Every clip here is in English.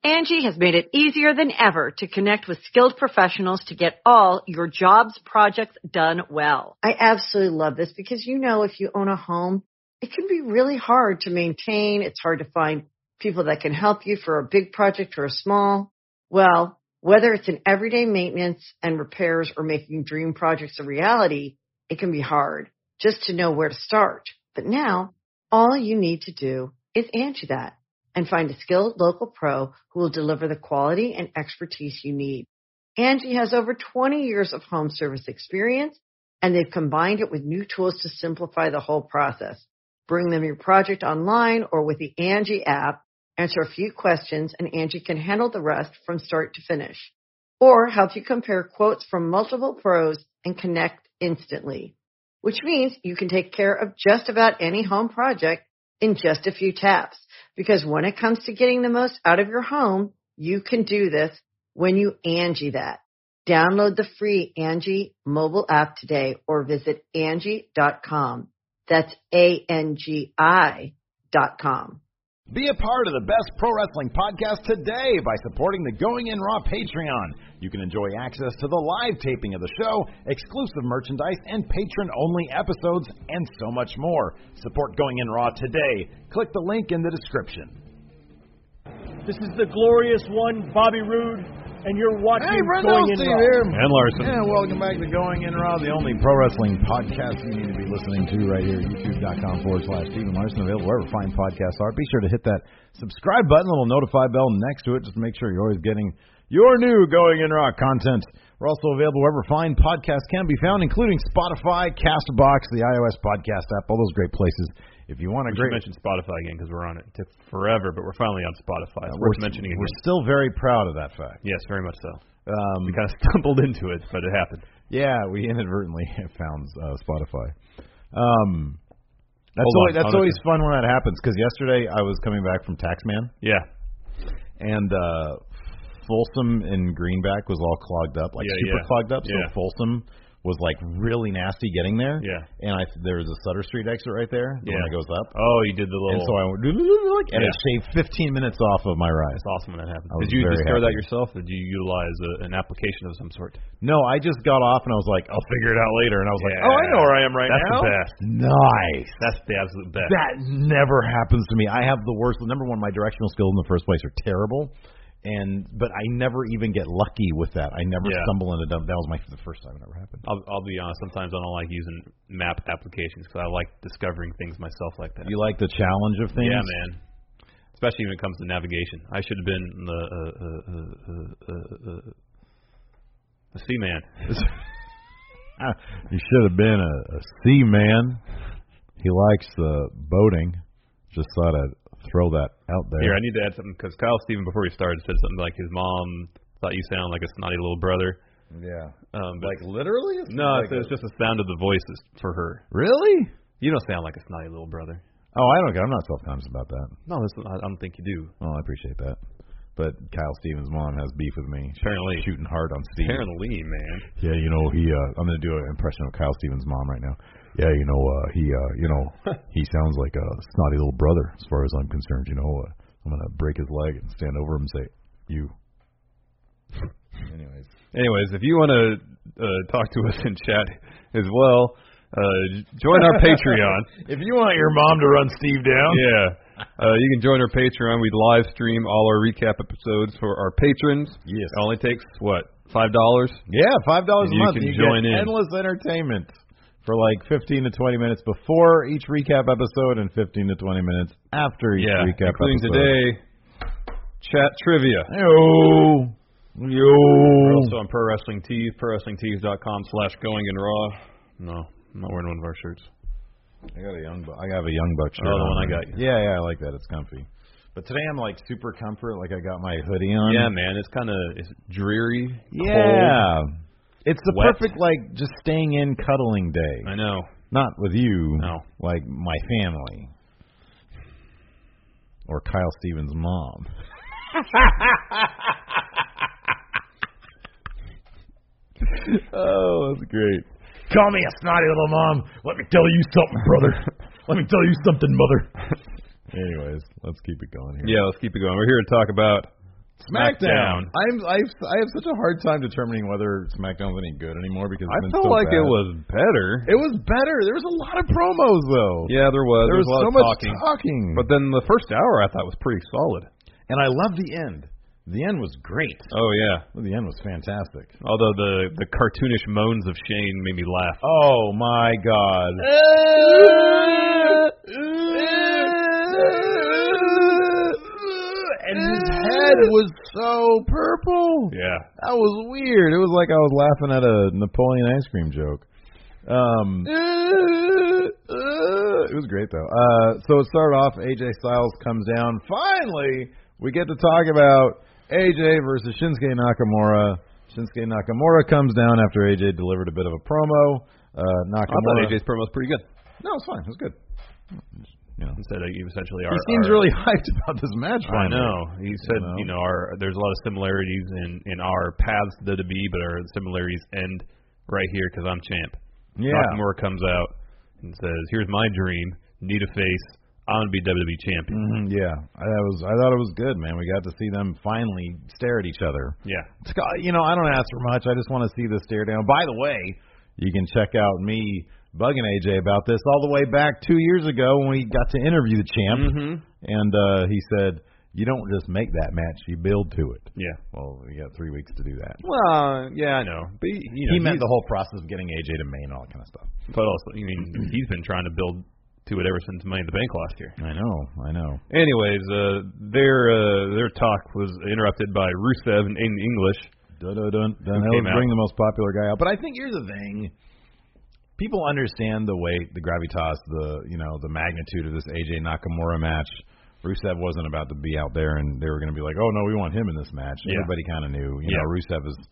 Angie has made it easier than ever to connect with skilled professionals to get all your jobs projects done well. I absolutely love this because, if you own a home, it can be really hard to maintain. It's hard to find people that can help you for a big project or a small. Well, whether it's in everyday maintenance and repairs or making dream projects a reality, it can be hard just to know where to start. But now, all you need to do is Angie that and find a skilled local pro who will deliver the quality and expertise you need. Angie has over 20 years of home service experience, and they've combined it with new tools to simplify the whole process. Bring them your project online or with the Angie app, answer a few questions, and Angie can handle the rest from start to finish. Or help you compare quotes from multiple pros and connect instantly, which means you can take care of just about any home project in just a few taps. Because when it comes to getting the most out of your home, you can do this when you Angie that. Download the free Angie mobile app today or visit Angie.com. That's ANGI.com. Be a part of the best pro wrestling podcast today by supporting the Going In Raw Patreon. You can enjoy access to the live taping of the show, exclusive merchandise, and patron-only episodes, and so much more. Support Going In Raw today. Click the link in the description. This is the glorious one, Bobby Roode, and you're watching Going In Raw. Here. And Larson. Yeah, welcome back to Going In Raw, the only pro wrestling podcast you need to be listening to right here, youtube.com/Stephen Larson, available wherever fine podcasts are. Be sure to hit that subscribe button, little notify bell next to it, just to make sure you're always getting your new Going In Raw content. We're also available wherever fine podcasts can be found, including Spotify, Castbox, the iOS podcast app, all those great places. If you want we should mention Spotify again because we're on it. It took forever, but we're finally on Spotify. It's worth mentioning again. We're still very proud of that fact. Yes, very much so. We kind of stumbled into it, but it happened. Yeah, we inadvertently found Spotify. That's always fun when that happens, because yesterday I was coming back from Taxman. Yeah. And Folsom and Greenback was all clogged up, super clogged up. So Folsom was really nasty getting there. Yeah. And there was a Sutter Street exit right there, the one that goes up. Oh, you did the little. And so I went, and it shaved 15 minutes off of my ride. It's awesome when that happens. Did you discover that yourself, or did you utilize an application of some sort? No, I just got off and I was like, I'll figure it out later. And I was like, oh, I know where I am now. That's the best. Nice. That's the absolute best. That never happens to me. I have the worst. Number one, my directional skills in the first place are terrible. But I never even get lucky with that. I never stumble into them. That was the first time it ever happened. I'll be honest. Sometimes I don't like using map applications because I like discovering things myself like that. You like the challenge of things? Yeah, man. Especially when it comes to navigation. I should have been a seaman. You should have been a seaman. He likes boating. Just thought I'd throw that out there. Here, I need to add something, because Kyle Steven, before he started, said something like his mom thought you sound like a snotty little brother. Yeah. Literally? No, it's just the sound of the voices for her. Really? You don't sound like a snotty little brother. Oh, I don't care. I'm not self-conscious about that. No, I don't think you do. Well, I appreciate that. But Kyle Stevens' mom has beef with me. Apparently. She's shooting hard on Steve. Apparently, man. Yeah, I'm going to do an impression of Kyle Stevens' mom right now. Yeah, he sounds like a snotty little brother as far as I'm concerned. I'm going to break his leg and stand over him and say, you. Anyways, if you want to talk to us in chat as well, join our Patreon. If you want your mom to run Steve down. Yeah. You can join our Patreon. We live stream all our recap episodes for our patrons. Yes. It only takes, $5? Yeah, $5 a month. You can join in. Endless entertainment for 15 to 20 minutes before each recap episode and 15 to 20 minutes after each recap including episode. Today, chat trivia. Yo. We're also on Pro Wrestling Tees, prowrestlingtees.com/goinginraw. No, I'm not wearing one of our shirts. I have a Young Buck shirt. Oh, the one I got you. Yeah, I like that. It's comfy. But today I'm super comfort. I got my hoodie on. Yeah, man. It's dreary. Yeah. Cold, it's the wet. perfect just staying in cuddling day. I know. Not with you. No. My family. Or Kyle Stevens' mom. Oh, that's great. Call me a snotty little mom. Let me tell you something, brother. Let me tell you something, mother. Anyways, let's keep it going here. Yeah, let's keep it going. We're here to talk about SmackDown. I have such a hard time determining whether SmackDown's any good anymore because I it's been felt so like bad. it was better. It was better. There was a lot of promos though. Yeah, there was. There was a lot so of much talking. But then the first hour I thought was pretty solid. And I loved the end. The end was great. Oh yeah. The end was fantastic. Although the cartoonish moans of Shane made me laugh. Oh my God. And his head was so purple. Yeah. That was weird. It was like I was laughing at a Napoleon ice cream joke. It was great though. So it started off, AJ Styles comes down. Finally, we get to talk about AJ versus Shinsuke Nakamura. Shinsuke Nakamura comes down after AJ delivered a bit of a promo. Nakamura. I thought AJ's promo was pretty good. No, it's fine. It was good. You know, He said you essentially he seems really hyped about this match. I Finally. know. He said, there's a lot of similarities in our paths to WWE, but our similarities end right here because I'm champ. Yeah. Nakamura comes out and says, "Here's my dream. Need a face. I'm gonna be WWE champion." Mm-hmm, yeah, I thought it was good, man. We got to see them finally stare at each other. Yeah. I don't ask for much. I just want to see the stare down. By the way, you can check out me bugging AJ about this all the way back 2 years ago when we got to interview the champ, and he said, "You don't just make that match; you build to it." Yeah. Well, we got 3 weeks to do that. Well, yeah, I know. But he meant the whole process of getting AJ to Maine and all that kind of stuff. But also, he's been trying to build to it ever since Money in the Bank last year. I know. Anyways, their talk was interrupted by Rusev in English. That was bring the most popular guy out. But I think here's the thing. People understand the weight, the gravitas, the magnitude of this AJ Nakamura match. Rusev wasn't about to be out there and they were going to be like, "Oh no, we want him in this match." Yeah. Everybody kind of knew. You know, Rusev is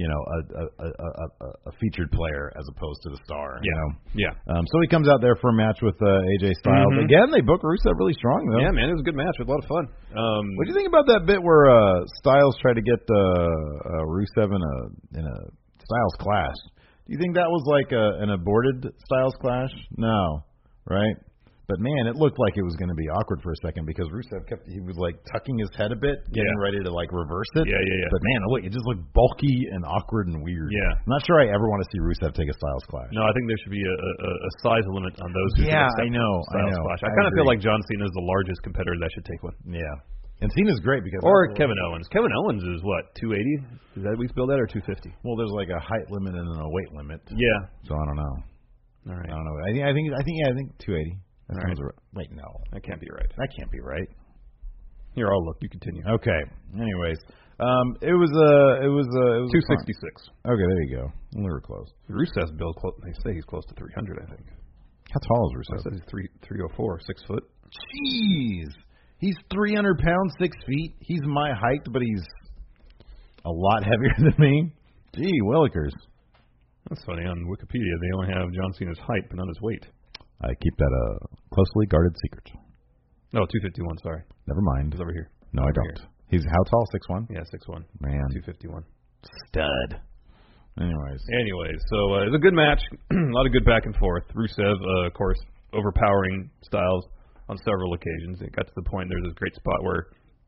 a featured player as opposed to the star. Yeah. You know? Yeah. So he comes out there for a match with AJ Styles. Again, they book Rusev really strong though. Yeah, man, it was a good match. It was a lot of fun. What do you think about that bit where Styles tried to get Rusev in a Styles clash? Do you think that was like an aborted Styles clash? No, right? But man, it looked like it was going to be awkward for a second because Rusev he was like tucking his head a bit, getting ready to like reverse it. Yeah. But man, look, it just looked bulky and awkward and weird. Yeah. I'm not sure I ever want to see Rusev take a Styles clash. No, I think there should be a size limit on those who Yeah, can accept I know. Styles clash. I kind of feel like John Cena is the largest competitor that should take one. Yeah. And Cena's great because Kevin Owens. Kevin Owens is what, 280? Is that week's build at or 250? Well, there's like a height limit and a weight limit. Yeah. So I don't know. All right. I don't know. I think 280. That sounds right. Wait, no. That can't be right. That can't be right. Here, I'll look. You continue. Okay. Anyways, it was 266. Okay, there you go. We were close. Rusev's build, they say he's close to 300, I think. How tall is I Rusev? said he's 304, 6 foot. Jeez. He's 300 pounds, 6 feet. He's my height, but he's a lot heavier than me. Gee, Willikers. That's funny. On Wikipedia, they only have John Cena's height, but not his weight. I keep that a closely guarded secret. No, 251, sorry. Never mind. He's over here. No, I don't. He's how tall? 6'1"? Yeah, 6'1". Man. 251. Stud. Anyways, so it was a good match. A lot of good back and forth. Rusev, of course, overpowering Styles on several occasions. It got to the point, there's this great spot where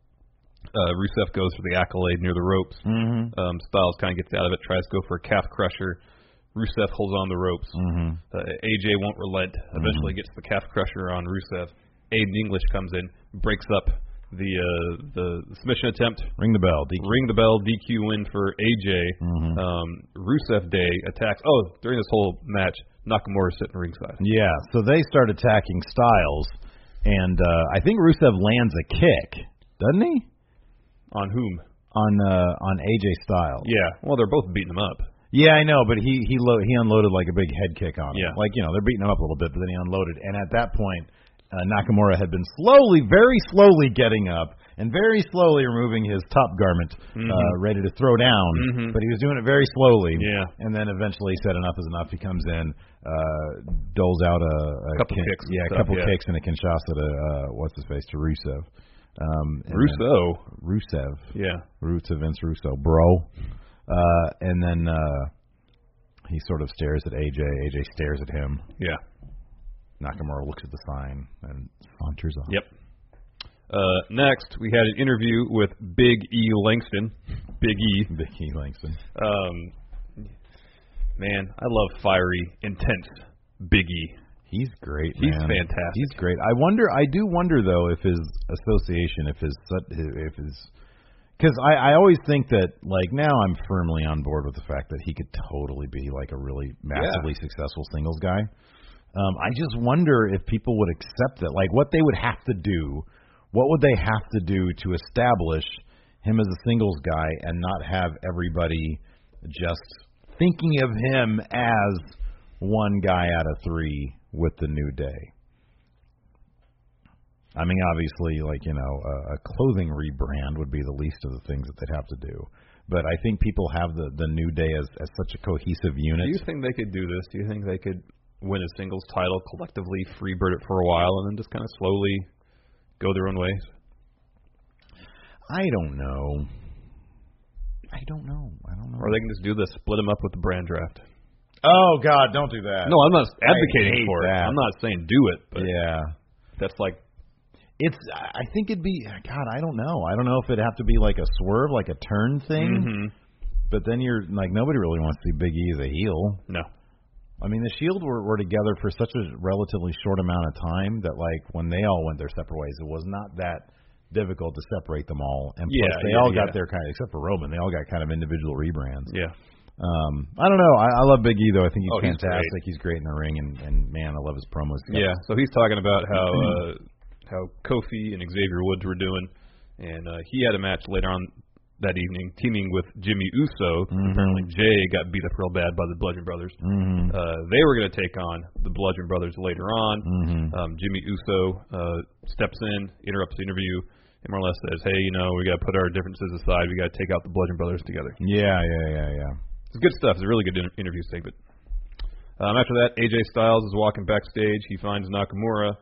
Rusev goes for the accolade near the ropes. Styles kind of gets out of it, tries to go for a calf crusher. Rusev holds on the ropes. AJ won't relent. Eventually gets the calf crusher on Rusev. Aiden English comes in, breaks up the submission attempt. Ring the bell. DQ. Ring the bell. DQ win for AJ. Rusev Day attacks. Oh, during this whole match, Nakamura's sitting ringside. Yeah, so they start attacking Styles, and I think Rusev lands a kick, doesn't he? On whom? On AJ Styles. Yeah. Well, they're both beating him up. Yeah, I know, but he unloaded like a big head kick on him. Yeah. Like, they're beating him up a little bit, but then he unloaded. And at that point, Nakamura had been very slowly getting up and very slowly removing his top garment, ready to throw down. But he was doing it very slowly. Yeah. And then eventually he said enough is enough. He comes in, doles out a couple kicks. Yeah, a couple kicks and a Kinshasa to, what's-his-face, to Rusev. Rusev. Yeah. Roots of Vince Russo, bro. And then he sort of stares at AJ. AJ stares at him. Yeah. Nakamura looks at the sign and saunters off. Yep. Next, we had an interview with Big E Langston. Big E. Big E Langston. Man, I love fiery, intense Big E. He's great, He's man. fantastic. He's great. I do wonder though if his association, if his, because I always think that, like, now I'm firmly on board with the fact that he could totally be like a really massively successful singles guy. I just wonder if people would accept that, like what they would have to do, what would they have to do to establish him as a singles guy and not have everybody just thinking of him as one guy out of three with the New Day. I mean, obviously, like, you know, a clothing rebrand would be the least of the things that they'd have to do. But I think people have the New Day as such a cohesive unit. Do you think they could do this? Do you think they could win a singles title collectively, freebird it for a while, and then just kind of slowly go their own ways? I don't know. Or they can just do this, split them up with the brand draft. Oh, God, don't do that. No, I'm not advocating for that. it. I'm not saying do it, but yeah, that's like... I think it'd be, God, I don't know. I don't know if it'd have to be like a swerve, like a turn thing. Mm-hmm. But then you're, like, nobody really wants to see Big E as a heel. No. I mean, the Shield were together for such a relatively short amount of time that, like, when they all went their separate ways, it was not that difficult to separate them all. And plus, they all got their kind of, except for Roman, they all got kind of individual rebrands. Yeah. I don't know. I love Big E, though. I think he's fantastic. He's great in the ring, and man, I love his promos. Yeah, so he's talking about how Kofi and Xavier Woods were doing, and he had a match later on that evening, teaming with Jimmy Uso. Mm-hmm. Apparently Jay got beat up real bad by the Bludgeon Brothers. Mm-hmm. They were going to take on the Bludgeon Brothers later on. Mm-hmm. Jimmy Uso steps in, interrupts the interview, and more or less says, hey, you know, we got to put our differences aside. We got to take out the Bludgeon Brothers together. Yeah. It's good stuff. It's a really good interview segment. After that, AJ Styles is walking backstage. He finds Nakamura.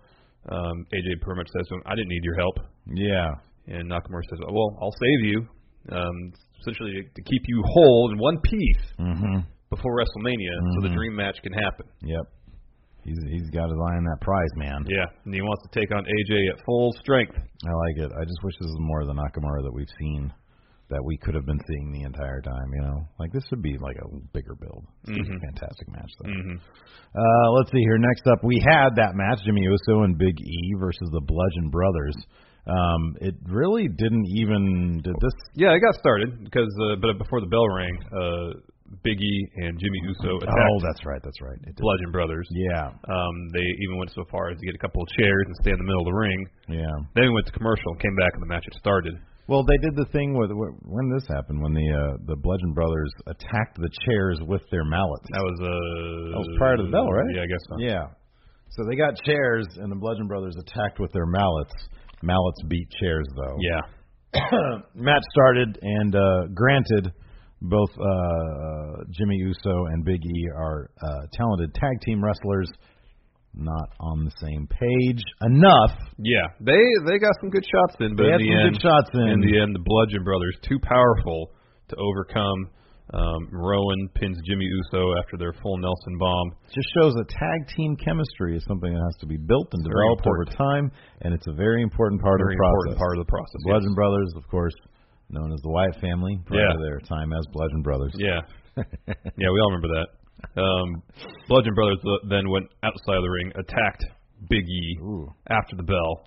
AJ pretty much says to him, I didn't need your help. Yeah. And Nakamura says, well, I'll save you. Essentially to keep you whole in one piece before WrestleMania so the dream match can happen. Yep. He's got his eye on that prize, man. Yeah, and he wants to take on AJ at full strength. I like it. I just wish this was more of the Nakamura that we've seen, that we could have been seeing the entire time, you know? Like, this would be like a bigger build. It's a fantastic match, though. Let's see here. Next up, we had that match, Jimmy Uso and Big E versus the Bludgeon Brothers. It really did this... Yeah, it got started, because but before the bell rang, Big E and Jimmy Uso attacked. Oh, that's right. Bludgeon Brothers. Yeah. They even went so far as to get a couple of chairs and stay in the middle of the ring. Yeah. Then we went to commercial and came back and the match had started. Well, they did the thing when this happened, when the Bludgeon Brothers attacked the chairs with their mallets. That was prior to the bell, right? Yeah, I guess so. Yeah. So they got chairs, and the Bludgeon Brothers attacked with their mallets. Mallets beat chairs, though. Yeah. Match started, and granted, both Jimmy Uso and Big E are talented tag team wrestlers. Not on the same page enough. Yeah, they got some good shots in, but in the end, the Bludgeon Brothers too powerful to overcome. Rowan pins Jimmy Uso after their full Nelson bomb. Just shows that tag team chemistry is something that has to be built and developed over time, and it's a very important part of the process. Bludgeon Brothers, of course, known as the Wyatt family prior to their time as Bludgeon Brothers. Yeah, yeah, we all remember that. Bludgeon Brothers then went outside of the ring, attacked Big E after the bell,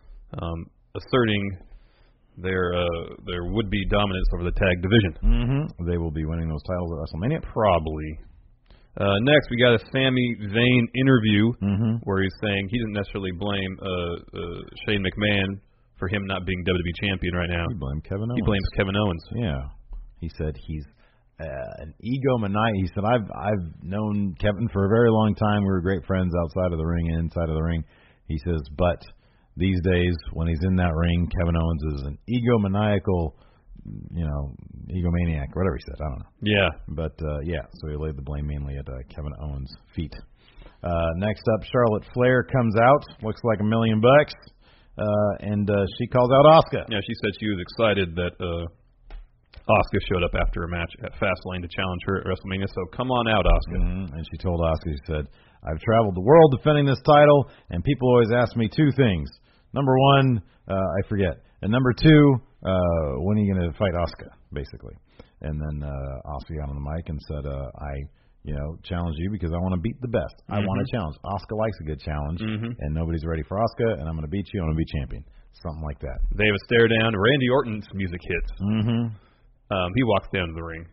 asserting their would-be dominance over the tag division. They will be winning those titles at WrestleMania? Probably. Next, we got a Sami Zayn interview where he's saying he doesn't necessarily blame Shane McMahon for him not being WWE champion right now. He blames Kevin Owens. He blames Kevin Owens. Yeah. He said he's an egomaniac. He said, I've known Kevin for a very long time. We were great friends outside of the ring and inside of the ring. He says, but these days, when he's in that ring, Kevin Owens is an egomaniacal, egomaniac, whatever he said. I don't know. Yeah. But, so he laid the blame mainly at Kevin Owens' feet. Next up, Charlotte Flair comes out, looks like $1 million, and she calls out Asuka. Yeah, she said she was excited that Asuka showed up after a match at Fastlane to challenge her at WrestleMania, so come on out, Asuka. And she told Asuka, she said, I've traveled the world defending this title, and people always ask me two things. Number one, I forget. And number two, when are you going to fight Asuka, basically? And then Asuka got on the mic and said, I challenge you because I want to beat the best. I want a challenge. Asuka likes a good challenge, and nobody's ready for Asuka, and I'm going to beat you. I'm going to be champion. Something like that. They have a stare down. Randy Orton's music hits. He walks down to the ring.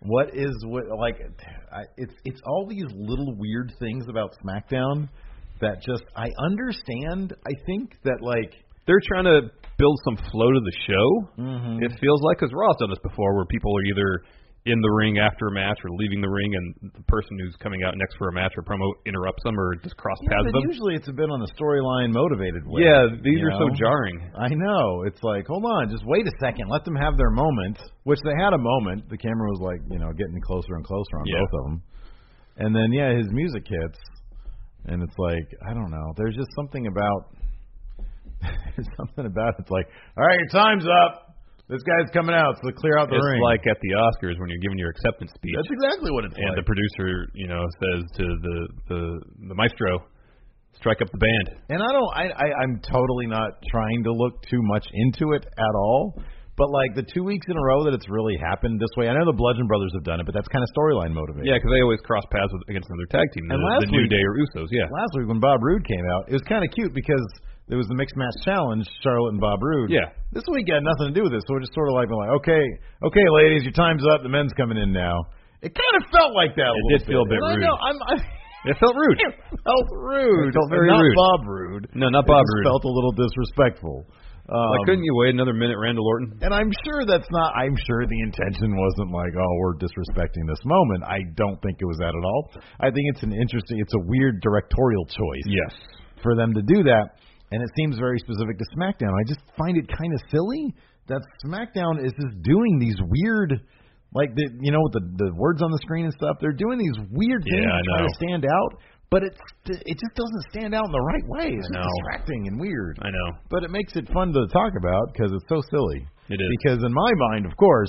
It's all these little weird things about SmackDown that just, I understand. I think that, they're trying to build some flow to the show. It feels like, because Raw's done this before, where people are either in the ring after a match or leaving the ring, and the person who's coming out next for a match or promo interrupts them or just cross paths them. Usually it's a bit on a storyline motivated way. Yeah, these are so jarring. I know. It's like, hold on, just wait a second, let them have their moment. Which they had a moment. The camera was getting closer and closer on both of them. And then his music hits, and it's like, I don't know. There's just something about. There's something about it's like, all right, your time's up. This guy's coming out, so clear out the ring. It's like at the Oscars when you're giving your acceptance speech. That's exactly what it's like. And the producer, says to the maestro, strike up the band. And I'm totally not trying to look too much into it at all. But the 2 weeks in a row that it's really happened this way, I know the Bludgeon Brothers have done it, but that's kind of storyline motivated. Yeah, because they always cross paths against another tag team. And the New Day or Usos, Last week when Bob Roode came out, it was kind of cute because there was the mixed match challenge, Charlotte and Bob Roode. Yeah. This week had nothing to do with this, so we're just sort of okay, ladies, your time's up. The men's coming in now. It kind of felt like that. It did feel a bit rude. I know. It felt rude. It felt rude. It felt very not rude. Bob Roode. No, not Bob Roode. It felt a little disrespectful. Couldn't you wait another minute, Randall Orton? And I'm sure the intention wasn't we're disrespecting this moment. I don't think it was that at all. I think it's a weird directorial choice. Yes. For them to do that, and it seems very specific to SmackDown. I just find it kind of silly that SmackDown is just doing these weird, with the words on the screen and stuff. They're doing these weird things to try to stand out. But it just doesn't stand out in the right way. It's just distracting and weird. I know. But it makes it fun to talk about because it's so silly. It is. Because in my mind, of course,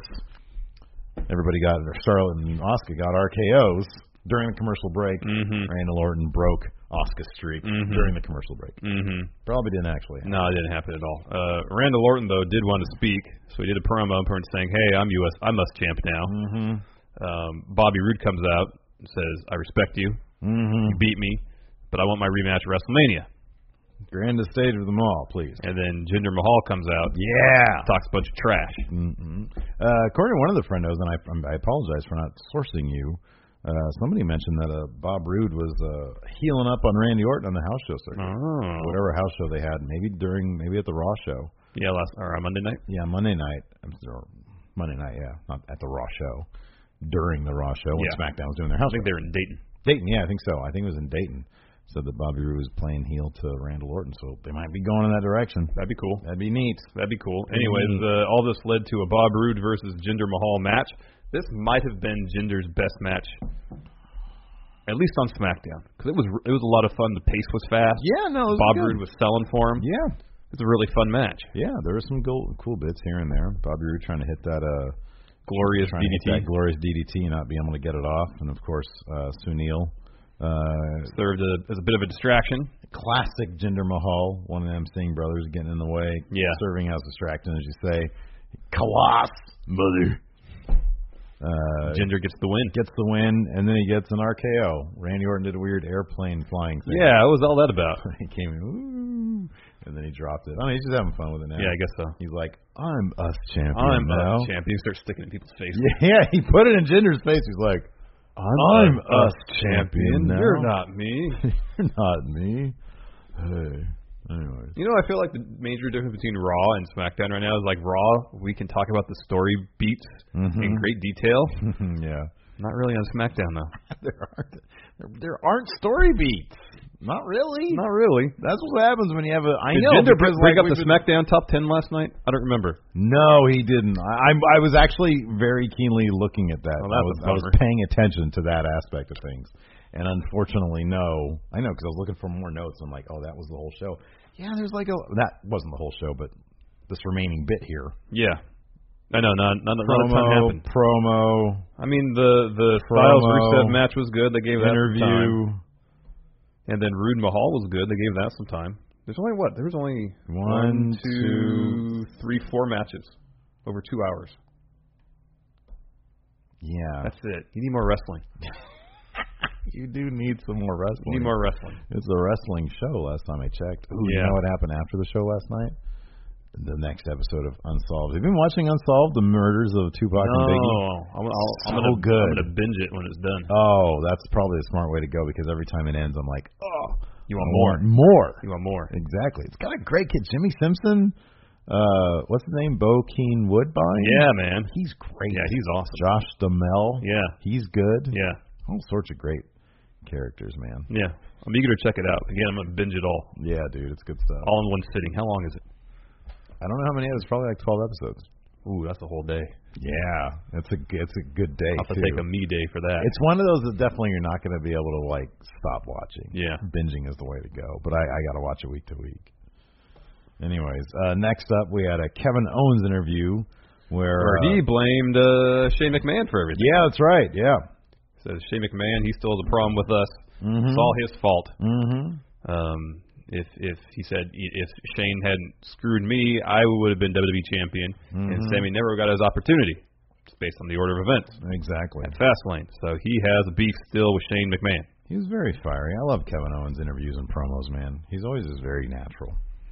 Charlotte and Asuka got RKOs during the commercial break. Randall Orton broke Asuka's streak during the commercial break. Probably didn't actually happen. No, it didn't happen at all. Randall Orton, though, did want to speak. So he did a promo saying, hey, I'm US champ now. Bobby Roode comes out and says, I respect you. You beat me, but I want my rematch at WrestleMania. Grandest stage of them all, please. And then Jinder Mahal comes out. Yeah. Talks a bunch of trash. According to one of the friendos, and I apologize for not sourcing you, somebody mentioned that Bob Roode was healing up on Randy Orton on the house show circuit. Oh. Whatever house show they had, maybe at the Raw show. Yeah, Monday night? Yeah, Monday night. Monday night, yeah. Not at the Raw show. During the Raw show when SmackDown was doing their house show. I think they were in Dayton. Dayton, yeah, I think so. I think it was in Dayton. Said that Bobby Roode was playing heel to Randall Orton, so they might be going in that direction. That'd be cool. That'd be neat. That'd be cool. Anyways, all this led to a Bob Roode versus Jinder Mahal match. This might have been Jinder's best match, at least on SmackDown, because it was a lot of fun. The pace was fast. Yeah, no, it was Bob good. Roode was selling for him. Yeah, it was a really fun match. Yeah, there were some cool bits here and there. Bobby Roode trying to hit that glorious DDT, not being able to get it off, and of course Sunil served as a bit of a distraction. Classic Jinder Mahal, one of them Singh brothers getting in the way, serving as a distraction, as you say. Kalaas, mother. Jinder gets the win. And then he gets an RKO. Randy Orton did a weird airplane flying thing. Yeah, what was all that about? He came in, ooh, and then he dropped it. I mean, he's just having fun with it now. Yeah, I guess so. He's like, I'm us champion I'm now. us champion. He starts sticking it in people's faces. Yeah, he put it in Jinder's face. He's like, I'm us champion now. You're not me. You're not me. Hey. Anyways. I feel like the major difference between Raw and SmackDown right now is Raw, we can talk about the story beats in great detail. Yeah. Not really on SmackDown, though. There aren't story beats. Not really. That's what happens when you have a. Did Jinder bring up the SmackDown top 10 last night? I don't remember. No, he didn't. I was actually very keenly looking at that. Oh, I was paying attention to that aspect of things. And unfortunately, no. I know, because I was looking for more notes. I'm like, oh, that was the whole show. Yeah, there's that wasn't the whole show, but this remaining bit here. Yeah. I know, not a ton happened. Promo. I mean, the Styles Rusev match was good. They gave that some time. And then Roode Mahal was good. They gave that some time. There's only what? There's only 1, 2, 3, 4 matches over 2 hours. Yeah. That's it. You need more wrestling. You do need some more wrestling. You need more wrestling. It's a wrestling show last time I checked. Ooh, yeah. You know what happened after the show last night? The next episode of Unsolved. Have you been watching Unsolved, the murders of Tupac and Biggie? I'm good. I'm going to binge it when it's done. Oh, that's probably a smart way to go because every time it ends, I'm like, oh. You want more. More. You want more. Exactly. It's got a great kid. Jimmy Simpson. What's his name? Bokeem Woodbine? Yeah, man. He's great. Yeah, he's awesome. Josh Duhamel. Yeah. He's good. Yeah. All sorts of great characters, man. Yeah. I'm eager to check it out. Again, I'm going to binge it all. Yeah, dude. It's good stuff. All in one sitting. How long is it? I don't know how many. It's probably like 12 episodes. Ooh, that's a whole day. Yeah. It's a good day, I'll have to take a me day for that. It's one of those that definitely you're not going to be able to, like, stop watching. Yeah. Binging is the way to go. But I got to watch it week to week. Anyways, next up we had a Kevin Owens interview where he blamed Shane McMahon for everything. Yeah, that's right. Yeah. Says Shane McMahon, he still has a problem with us. Mm-hmm. It's all his fault. Mm-hmm. If he said if Shane hadn't screwed me, I would have been WWE champion, and Sammy never got his opportunity. It's based on the order of events. Exactly. At Fastlane. So he has a beef still with Shane McMahon. He was very fiery. I love Kevin Owens' interviews and promos, man. He's always just very natural.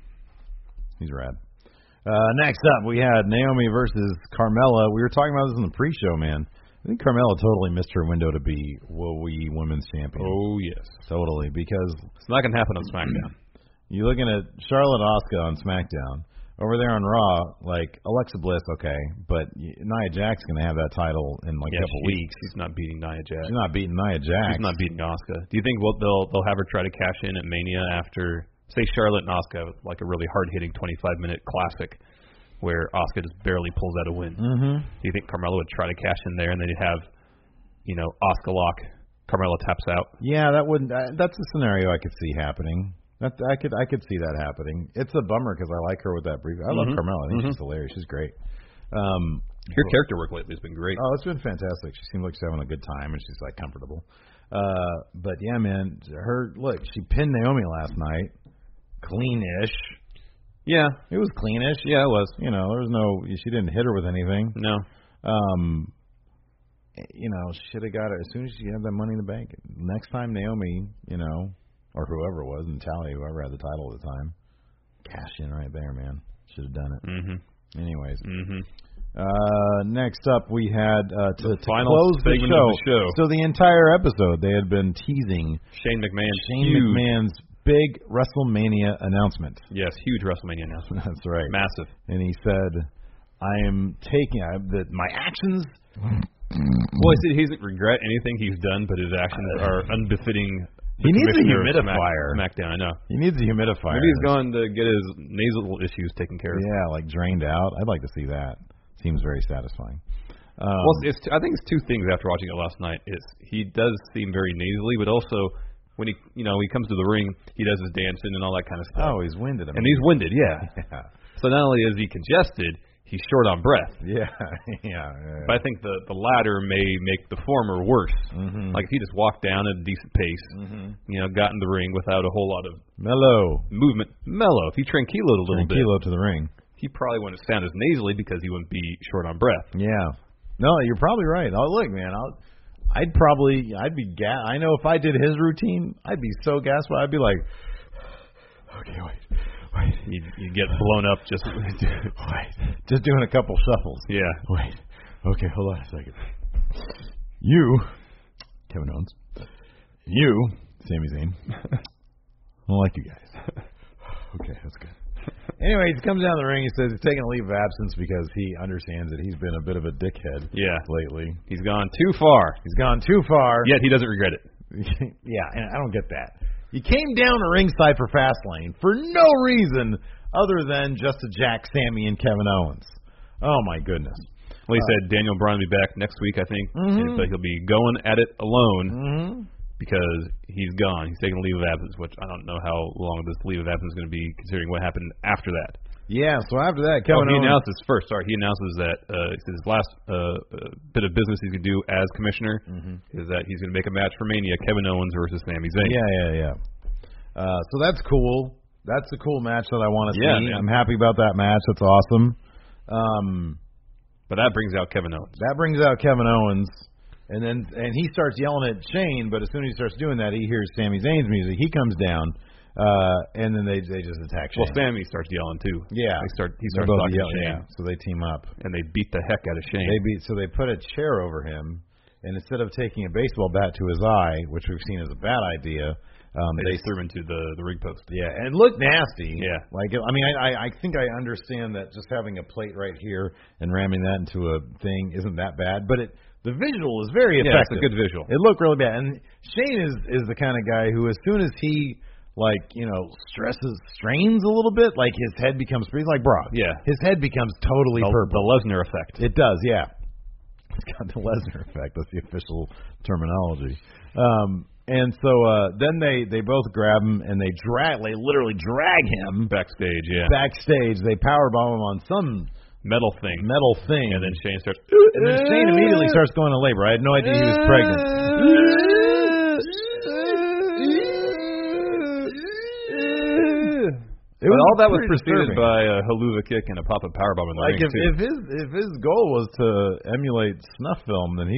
He's rad. Next up, we had Naomi versus Carmella. We were talking about this in the pre-show, man. I think Carmella totally missed her window to be WoWe Women's Champion. Oh, yes. Totally, because it's not going to happen on SmackDown. You're looking at Charlotte Asuka on SmackDown. Over there on Raw, like, Alexa Bliss, okay, but Nia Jax's going to have that title in, like, a couple weeks. She's not beating Nia Jax. She's not beating Nia Jax. She's not beating Asuka. Do you think they'll have her try to cash in at Mania after, say, Charlotte and Asuka, like a really hard-hitting 25-minute classic where Asuka just barely pulls out a win? Mm-hmm. Do you think Carmella would try to cash in there and then you'd have, Asuka lock, Carmella taps out? Yeah, that wouldn't. That's a scenario I could see happening. I could see that happening. It's a bummer because I like her with that brief. I love Carmella. I think she's hilarious. She's great. Her character work lately has been great. Oh, it's been fantastic. She seems like she's having a good time and she's like comfortable. But yeah, man, she pinned Naomi last night, clean-ish. Yeah, it was cleanish. Yeah, it was. There was no. She didn't hit her with anything. No. She should have got it as soon as she had that Money in the Bank. Next time Naomi, or whoever it was, Natalia, whoever had the title at the time, cash in right there, man. Should have done it. Mm-hmm. Anyways. Next up, we had to final close the show. So the entire episode, they had been teasing Shane McMahon's big WrestleMania announcement. Yes, huge WrestleMania announcement. That's right. Massive. And he said, I am taking my actions. Well, he doesn't regret anything he's done, but his actions are unbefitting. He needs a humidifier. SmackDown, I know. He needs a humidifier. Maybe he's going to get his nasal issues taken care of. Yeah, like drained out. I'd like to see that. Seems very satisfying. I think it's two things after watching it last night. He does seem very nasally, but also when he comes to the ring, he does his dancing and all that kind of stuff. Oh, he's winded. And he's winded, yeah. So not only is he congested, he's short on breath. Yeah. But I think the latter may make the former worse. Mm-hmm. Like if he just walked down at a decent pace, got in the ring without a whole lot of movement. Mellow. If he tranquiloed a little bit. Tranquilo to the ring. He probably wouldn't sound as nasally because he wouldn't be short on breath. Yeah. No, you're probably right. Oh, look, man, I'd be I know if I did his routine, I'd be so gassed. I'd be like, okay, wait. You get blown up just just doing a couple shuffles. Yeah. Wait. Okay, hold on a second. You, Kevin Owens. You, Sami Zayn. I don't like you guys. Okay, that's good. Anyway, he comes down the ring. He says he's taking a leave of absence because he understands that he's been a bit of a dickhead lately. He's gone too far. Yet he doesn't regret it. Yeah, and I don't get that. He came down to ringside for Fastlane for no reason other than just to jack Sammy and Kevin Owens. Oh, my goodness. Well, he said Daniel Bryan will be back next week, I think. But he'll be going at it alone because he's gone. He's taking a leave of absence, which I don't know how long this leave of absence is going to be considering what happened after that. Yeah, so after that, Kevin Owens... He announces that his last bit of business he's going to do as commissioner is that he's going to make a match for Mania, Kevin Owens versus Sami Zayn. Yeah. So that's cool. That's a cool match that I want to Yeah, see. man. I'm happy about that match. That's awesome. But that brings out Kevin Owens. That brings out Kevin Owens, and he starts yelling at Shane. But as soon as he starts doing that, he hears Sami Zayn's music. He comes down, and then they just attack Shane. Well, Sami starts yelling too. Yeah, he starts They're both talking to yelling, Shane, yeah. So they team up. and they beat the heck out of Shane. They put a chair over him, and instead of taking a baseball bat to his eye, which we've seen as a bad idea, they threw him into the ring post. Yeah, and looked nasty. Yeah. Like, I mean, I think I understand that just having a plate right here and ramming that into a thing isn't that bad, but the visual is very Yeah, effective. it's a good visual. It looked really bad. And Shane is the kind of guy who, as soon as he, strains a little bit, like his head becomes, he's like Brock. Yeah. His head becomes totally purple. The Lesnar effect. It does, yeah. It's got the Lesnar effect. That's the official terminology. And so then they both grab him and they literally drag him Backstage, yeah. backstage. They powerbomb him on some Metal thing. thing, And then Shane starts... and then Shane immediately starts going to labor. I had no idea he was pregnant. But all that was pretty preceded disturbing. by a haluva kick and a pop-up powerbomb in the Like ring, too. if his goal was to emulate snuff film, then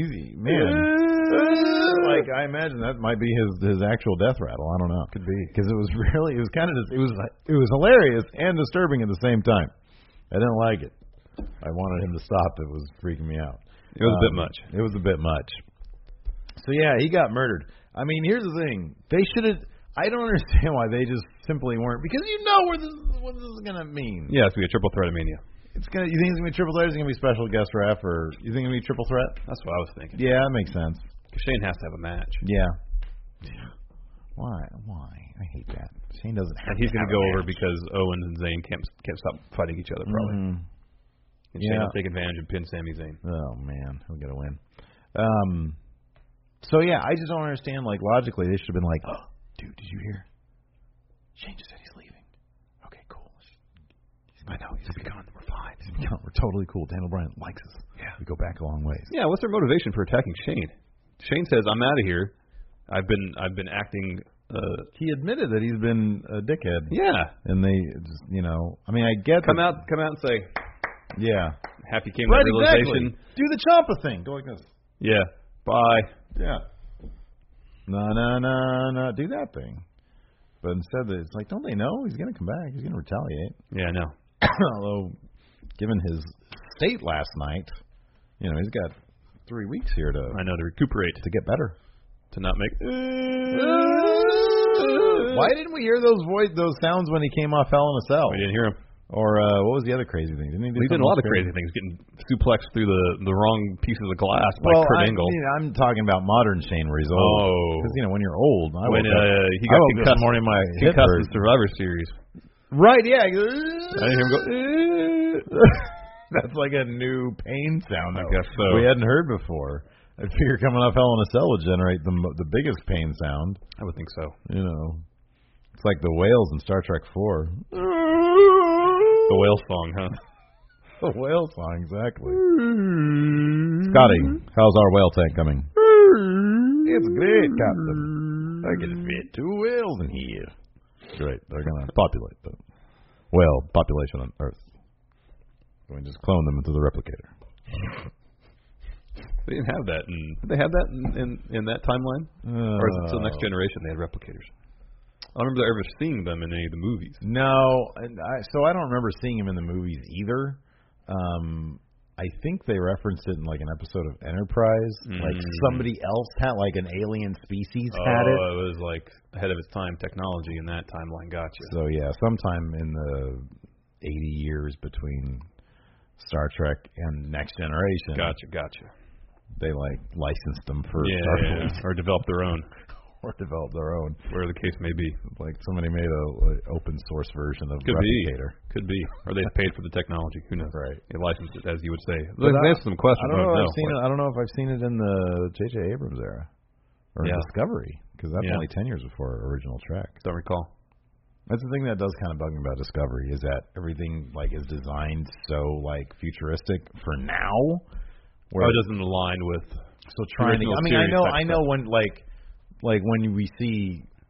like I imagine that might be his actual death rattle. I don't know. Could be, because it was hilarious and disturbing at the same time. I didn't like it. I wanted him to stop. It was freaking me out. It was a bit much. It was a bit much. So yeah, he got murdered. I mean, here's the thing. They should have. I don't understand why they just simply weren't, because you know what this is gonna mean. Yeah, it's going to be a triple threat of Mania. You think it's gonna be triple threat? Or is it gonna be special guest ref, or you think it's gonna be triple threat? That's what I was thinking. Yeah, that makes sense. Shane has to have a match. Yeah. Why? I hate that. Shane doesn't have. And he's going to go over because Owens and Zayn can't stop fighting each other, probably. And Shane will take advantage and pin Sami Zayn. Oh man, he'll get a win. So yeah, I just don't understand. Like, logically, they should have been like, "Oh, dude, did you hear? Shane just said he's leaving. Okay, cool. I know he's gone. We're fine. We're totally cool. Daniel Bryan likes us. Yeah, we go back a long ways. Yeah, what's their motivation for attacking Shane? Shane says, "I'm out of here. I've been acting." He admitted that he's been a dickhead. Yeah, and they just, I mean, I get come out and say, yeah, happy came to that realization. Exactly. Do the Ciampa thing. Go like this. Yeah. Bye. Yeah. No. Do that thing. But instead, it's like, don't they know he's going to come back? He's going to retaliate. Yeah, I know. Although, given his state last night, he's got 3 weeks here to recuperate, to get better, to not make. Why didn't we hear those sounds when he came off Hell in a Cell? We didn't hear him. Or what was the other crazy thing? Didn't he do? He did a lot of crazy things, getting suplexed through the wrong pieces of glass by Kurt Angle. I'm talking about modern Shane, where he's old. Oh, because when you're old, he got concussed this morning, my concussed in the Survivor Series. Right? Yeah. I didn't hear him go. That's like a new pain sound. I guess so. We hadn't heard before. I figure coming off Hell in a Cell would generate the biggest pain sound. I would think so. It's like the whales in Star Trek 4. The whale song, huh? The whale song, exactly. Scotty, how's our whale tank coming? It's great, Captain. I can fit 2 whales in here. Great. They're going to populate the whale population on Earth. We can just clone them into the replicator. They didn't have that. Did they have that in that timeline? Or is it still Next Generation they had replicators? I don't remember ever seeing them in any of the movies. No, so I don't remember seeing him in the movies either. I think they referenced it in like an episode of Enterprise. Like somebody else had, like an alien species had it. Oh, it was like ahead of its time technology in that timeline. Gotcha. So yeah, sometime in the 80 years between Star Trek and Next Generation. Gotcha. They like licensed them for Starfleet. Or developed their own. Or develop their own, whatever the case may be. Like somebody made a open source version of Replicator. Could be, or they paid for the technology. Who knows? Right. They licensed it, as you would say. Let's answer some questions. I don't know if I've seen it in the J.J. Abrams era or Discovery, because that's only 10 years before original Trek. Don't recall. That's the thing that does kind of bug me about Discovery, is that everything like is designed so like futuristic for now. Where it doesn't align with. So trying to. I mean, I know when like when we see,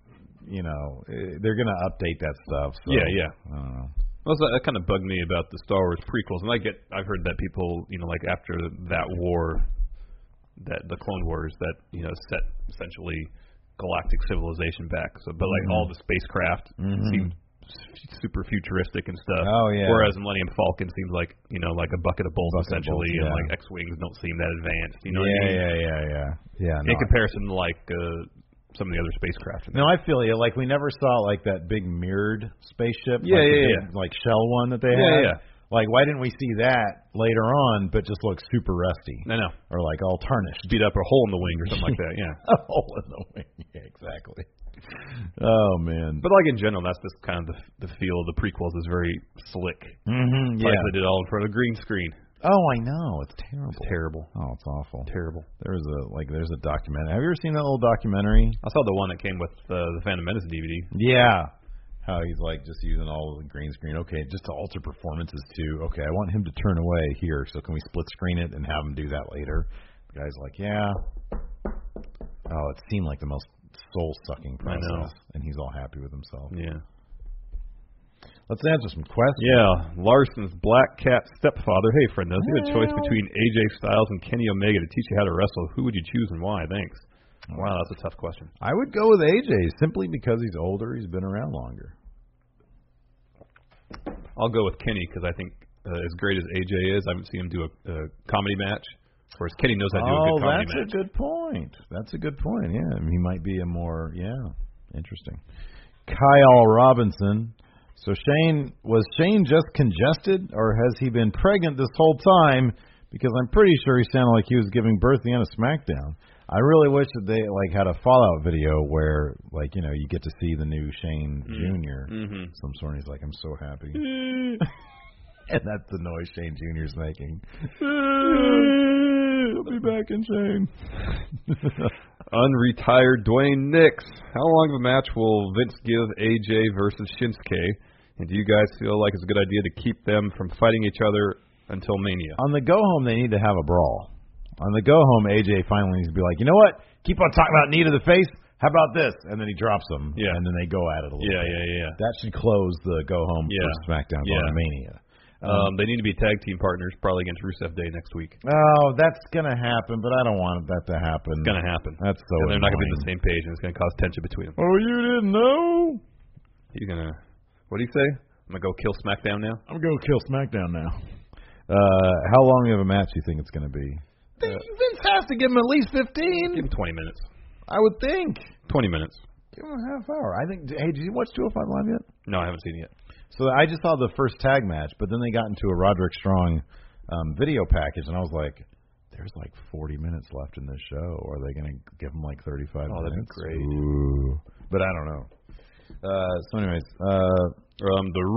they're going to update that stuff. So, yeah. I don't know. Well, that kind of bugged me about the Star Wars prequels, and I've heard that people, like after that war, that the Clone Wars, that set essentially galactic civilization back. So, but like all the spacecraft seemed super futuristic and stuff. Oh yeah. Whereas Millennium Falcon seems like like a bucket of bolts essentially, and like X-wings don't seem that advanced. You know what I mean? Yeah. In comparison to like some of the other spacecraft. No, I feel you. Like we never saw like that big mirrored spaceship. Yeah. Like shell one that they had. Yeah. Like why didn't we see that later on, but just look super rusty? I know. Or like all tarnished, beat up a hole in the wing or something like that. Yeah. A hole in the wing. Yeah, exactly. Oh man. But like in general, that's just kind of the feel of the prequels is very slick. Mm-hmm. Like they did all in front of a green screen. Oh, I know. It's terrible. It's terrible. Oh, it's awful. Terrible. There's a documentary. Have you ever seen that little documentary? I saw the one that came with the Phantom Menace DVD. Yeah. How he's like just using all the green screen. Okay, just to alter performances too. Okay, I want him to turn away here, so can we split screen it and have him do that later? The guy's like, yeah. Oh, it seemed like the most soul-sucking process. I know. And he's all happy with himself. Yeah. Let's answer some questions. Yeah, Larson's Black Cat stepfather. Hey, friend, if you had a choice between AJ Styles and Kenny Omega to teach you how to wrestle, who would you choose and why? Thanks. Wow, that's a tough question. I would go with AJ simply because he's older. He's been around longer. I'll go with Kenny because I think as great as AJ is, I haven't seen him do a comedy match. Whereas Kenny knows how to do a good comedy match. Oh, that's a good point. That's a good point. Yeah, he might be a more interesting. Kyle Robinson. So was Shane just congested, or has he been pregnant this whole time? Because I'm pretty sure he sounded like he was giving birth at the end of SmackDown. I really wish that they had a Fallout video where you get to see the new Shane Jr. Some sort. And he's like, I'm so happy, and that's the noise Shane Jr.'s making. He'll be back in Shane. Unretired Dwayne Nix. How long of a match will Vince give AJ versus Shinsuke? And do you guys feel like it's a good idea to keep them from fighting each other until Mania? On the go home, they need to have a brawl. On the go home, AJ finally needs to be like, you know what? Keep on talking about knee to the face. How about this? And then he drops them. Yeah. And then they go at it a little bit. Yeah. That should close the go home for SmackDown going to Mania. They need to be tag team partners, probably against Rusev Day next week. Oh, that's going to happen, but I don't want that to happen. It's going to happen. That's so and they're not going to be on the same page, and it's going to cause tension between them. Oh, you didn't know? You're going to, what do you say? I'm going to go kill SmackDown now? I'm going to kill SmackDown now. How long of a match do you think it's going to be? Vince has to give him at least 15. Give him 20 minutes. I would think. 20 minutes. Give him a half hour. I think. Hey, did you watch 205 Live yet? No, I haven't seen it yet. So I just saw the first tag match, but then they got into a Roderick Strong video package, and I was like, there's like 40 minutes left in this show. Or are they going to give him like 35 minutes? Oh, that'd be great. Ooh. But I don't know. So anyways. The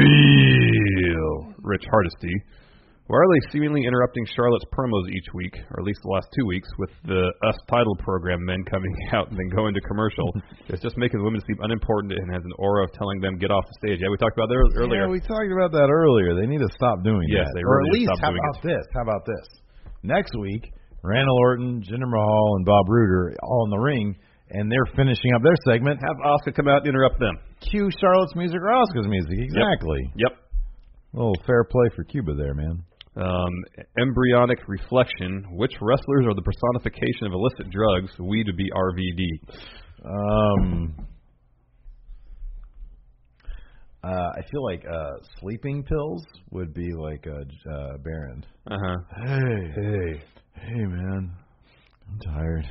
real Rich Hardesty. Why are they seemingly interrupting Charlotte's promos each week, or at least the last 2 weeks, with the Us title program men coming out and then going to commercial? It's just making the women seem unimportant and has an aura of telling them get off the stage. Yeah, we talked about that earlier. Yeah, we talked about that earlier. They need to stop doing that. Yes, they Or really at least, stop doing it. How about this? Next week, Randall Orton, Jinder Mahal, and Bob Roode all in the ring, and they're finishing up their segment. Have Asuka come out and interrupt them. Cue Charlotte's music or Asuka's music. Exactly. Yep. A little fair play for Cuba there, man. Embryonic reflection. Which wrestlers are the personification of illicit drugs? We to be RVD. I feel like sleeping pills would be like Baron. Hey, man. I'm tired.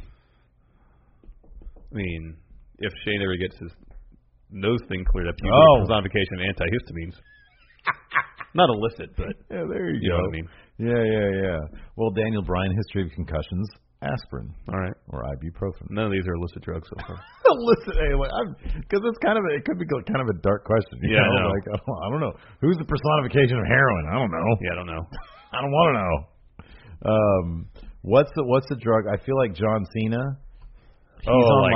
I mean, if Shane ever gets his nose thing cleared up, you get personification of antihistamines. Not illicit, but yeah, there you know go. What I mean. Yeah. Well, Daniel Bryan, history of concussions, aspirin. All right. Or ibuprofen. None of these are illicit drugs so far. Illicit, because it's it could be kind of a dark question. You know? Like, I don't know. Who's the personification of heroin? I don't know. Yeah, I don't know. I don't want to know. What's the drug? I feel like John Cena. He's on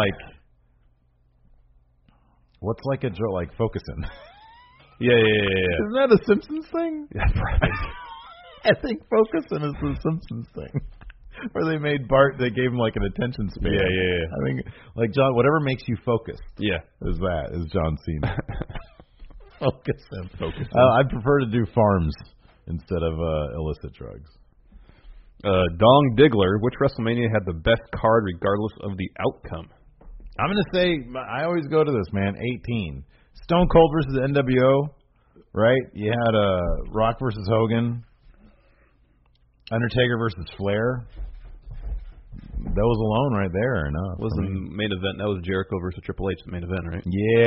what's like a drug, like Focusing. Yeah. Isn't that a Simpsons thing? Yeah, probably. I think Focusing is the Simpsons thing. Where they made Bart, they gave him like an attention span. Yeah. I think, like John, whatever makes you focused. Yeah. Is John Cena. Focus him. I'd prefer to do farms instead of illicit drugs. Dong Diggler, which WrestleMania had the best card regardless of the outcome? I'm going to say, I always go to this, man, 18. Stone Cold versus NWO, right? You had Rock versus Hogan. Undertaker versus Flair. That was alone right there, or no? Was the main event. That was Jericho versus Triple H, the main event, right?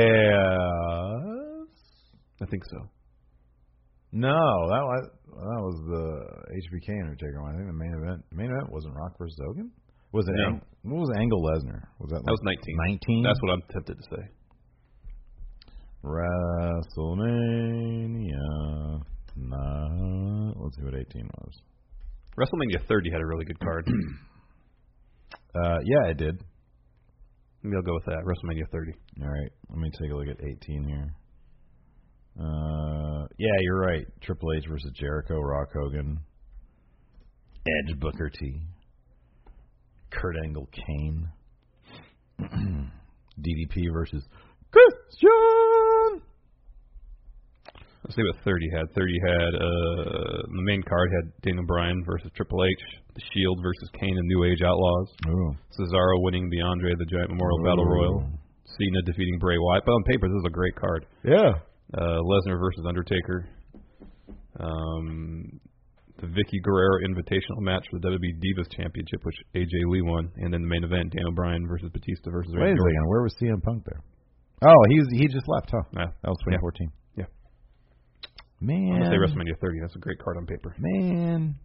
Yeah. I think so. No, that was the HBK Undertaker one. I think the main event wasn't Rock versus Hogan? Was it? No. What was Angle Lesnar? Was that? That was 19. 19. That's what I'm tempted to say. WrestleMania. Let's see what 18 was. WrestleMania 30 had a really good card. Yeah, it did. Maybe I'll go with that. WrestleMania 30. All right, let me take a look at 18 here. Yeah, you're right. Triple H versus Jericho, Rock Hogan, Edge, Booker T, Kurt Angle, Kane, DDP versus Christian. Let's see what 30 had. 30 had the main card had Daniel Bryan versus Triple H, The Shield versus Kane and New Age Outlaws, Ooh. Cesaro winning the Andre the Giant Memorial Battle Royal, Cena defeating Bray Wyatt. But on paper, this is a great card. Yeah. Lesnar versus Undertaker. The Vicky Guerrero Invitational match for the WWE Divas Championship, which AJ Lee won, and then the main event, Daniel Bryan versus Batista versus Wait a Randy Orton. second, where was CM Punk there? Oh, he just left, huh? Yeah. That was 2014. Yeah. Man. I'm gonna say WrestleMania 30. That's a great card on paper. Man.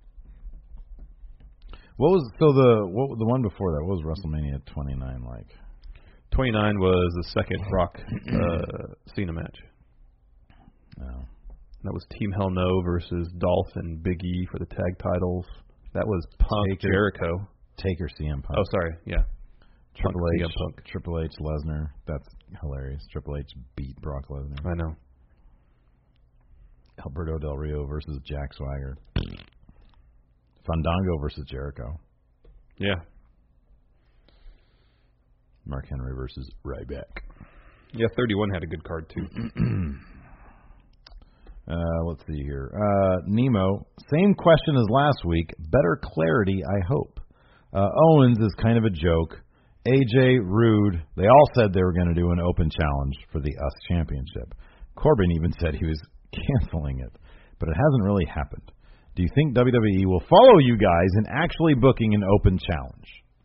What was the one before that? What was WrestleMania 29 like? 29 was the second Rock Cena match. No. That was Team Hell No versus Dolph and Big E for the tag titles. That was Punk Jericho. Taker CM Punk. Oh, sorry. Yeah. Triple Punk, H. CM Punk. Triple H Lesnar. That's hilarious. Triple H beat Brock Lesnar. I know. Alberto Del Rio versus Jack Swagger. Fandango versus Jericho. Yeah. Mark Henry versus Ryback. Yeah, 31 had a good card too. Let's see here. Nemo, same question as last week. Better clarity, I hope. Owens is kind of a joke. AJ, Rude, they all said they were going to do an open challenge for the US Championship. Corbin even said he was canceling it, but it hasn't really happened. Do you think WWE will follow you guys in actually booking an open challenge?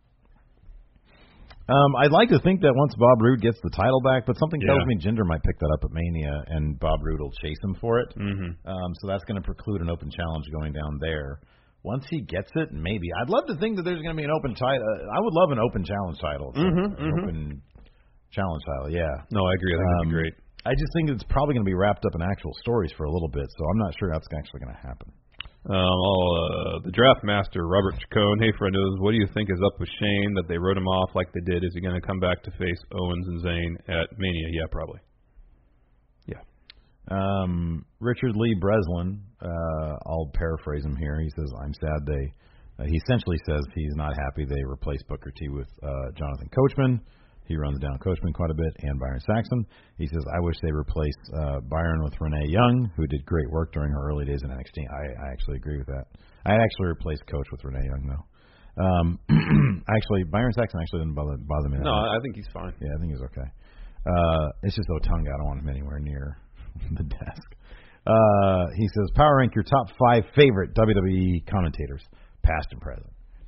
I'd like to think that once Bob Roode gets the title back, but something tells me Jinder might pick that up at Mania, and Bob Roode will chase him for it. Mm-hmm. So that's going to preclude an open challenge going down there. Once he gets it, maybe. I'd love to think that there's going to be an open title. I would love an open challenge title. Open challenge title, yeah. No, I agree. I think that'd be great. I just think it's probably going to be wrapped up in actual stories for a little bit, so I'm not sure that's actually going to happen. The draft master, Robert Chacon. Hey, friendos, what do you think is up with Shane that they wrote him off like they did? Is he going to come back to face Owens and Zayn at Mania? Yeah, probably. Yeah. Richard Lee Breslin, I'll paraphrase him here. He says, I'm sad he essentially says he's not happy they replaced Booker T with Jonathan Coachman. He runs down Coachman quite a bit, and Byron Saxton. He says, I wish they replaced Byron with Renee Young, who did great work during her early days in NXT. I actually agree with that. I actually replaced Coach with Renee Young, though. Actually, Byron Saxton actually didn't bother me that much. I think he's fine. Yeah, I think he's okay. It's just Otunga. I don't want him anywhere near the desk. He says, power rank your top 5 favorite WWE commentators, past and present.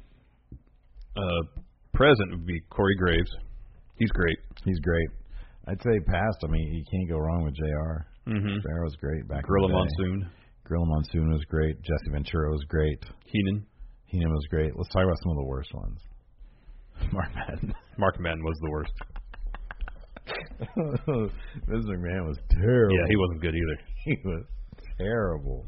Present would be Corey Graves. He's great. He's great. I'd say past. I mean, you can't go wrong with JR. Mm-hmm. JR was great back Gorilla in the day. Monsoon. Gorilla Monsoon was great. Jesse Ventura was great. Heenan was great. Let's talk about some of the worst ones. Mark Madden. Mark Madden was the worst. Vince McMahon was terrible. Yeah, he wasn't good either. He was terrible.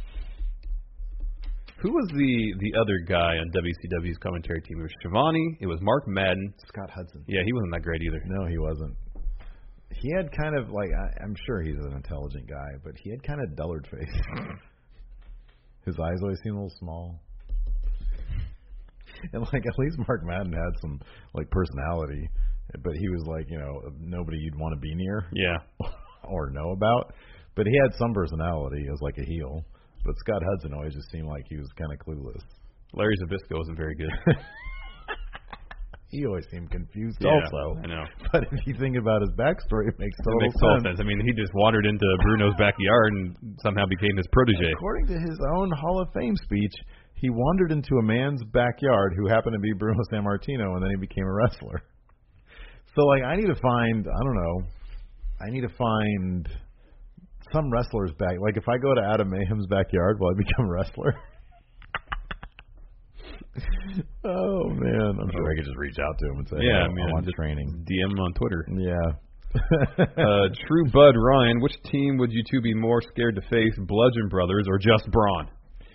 Who was the other guy on WCW's commentary team? It was Shivani. It was Mark Madden. Scott Hudson. Yeah, he wasn't that great either. No, he wasn't. He had kind of like, I'm sure he's an intelligent guy, but he had kind of dullard face. His eyes always seemed a little small. And like at least Mark Madden had some like personality, but he was like nobody you'd want to be near. Yeah. Or know about. But he had some personality as like a heel. But Scott Hudson always just seemed like he was kind of clueless. Larry Zbyszko wasn't very good. He always seemed confused Yeah, also. I know. But if you think about his backstory, it makes total sense. I mean, he just wandered into Bruno's backyard and somehow became his protege. According to his own Hall of Fame speech, he wandered into a man's backyard who happened to be Bruno Sammartino, and then he became a wrestler. So, like, I need to find some wrestler's back. Like, if I go to Adam Mayhem's backyard, will I become a wrestler? Oh, man. I'm sure I could just reach out to him and say, yeah, I want training. DM him on Twitter. Yeah. True Bud Ryan, which team would you two be more scared to face, Bludgeon Brothers or just Braun?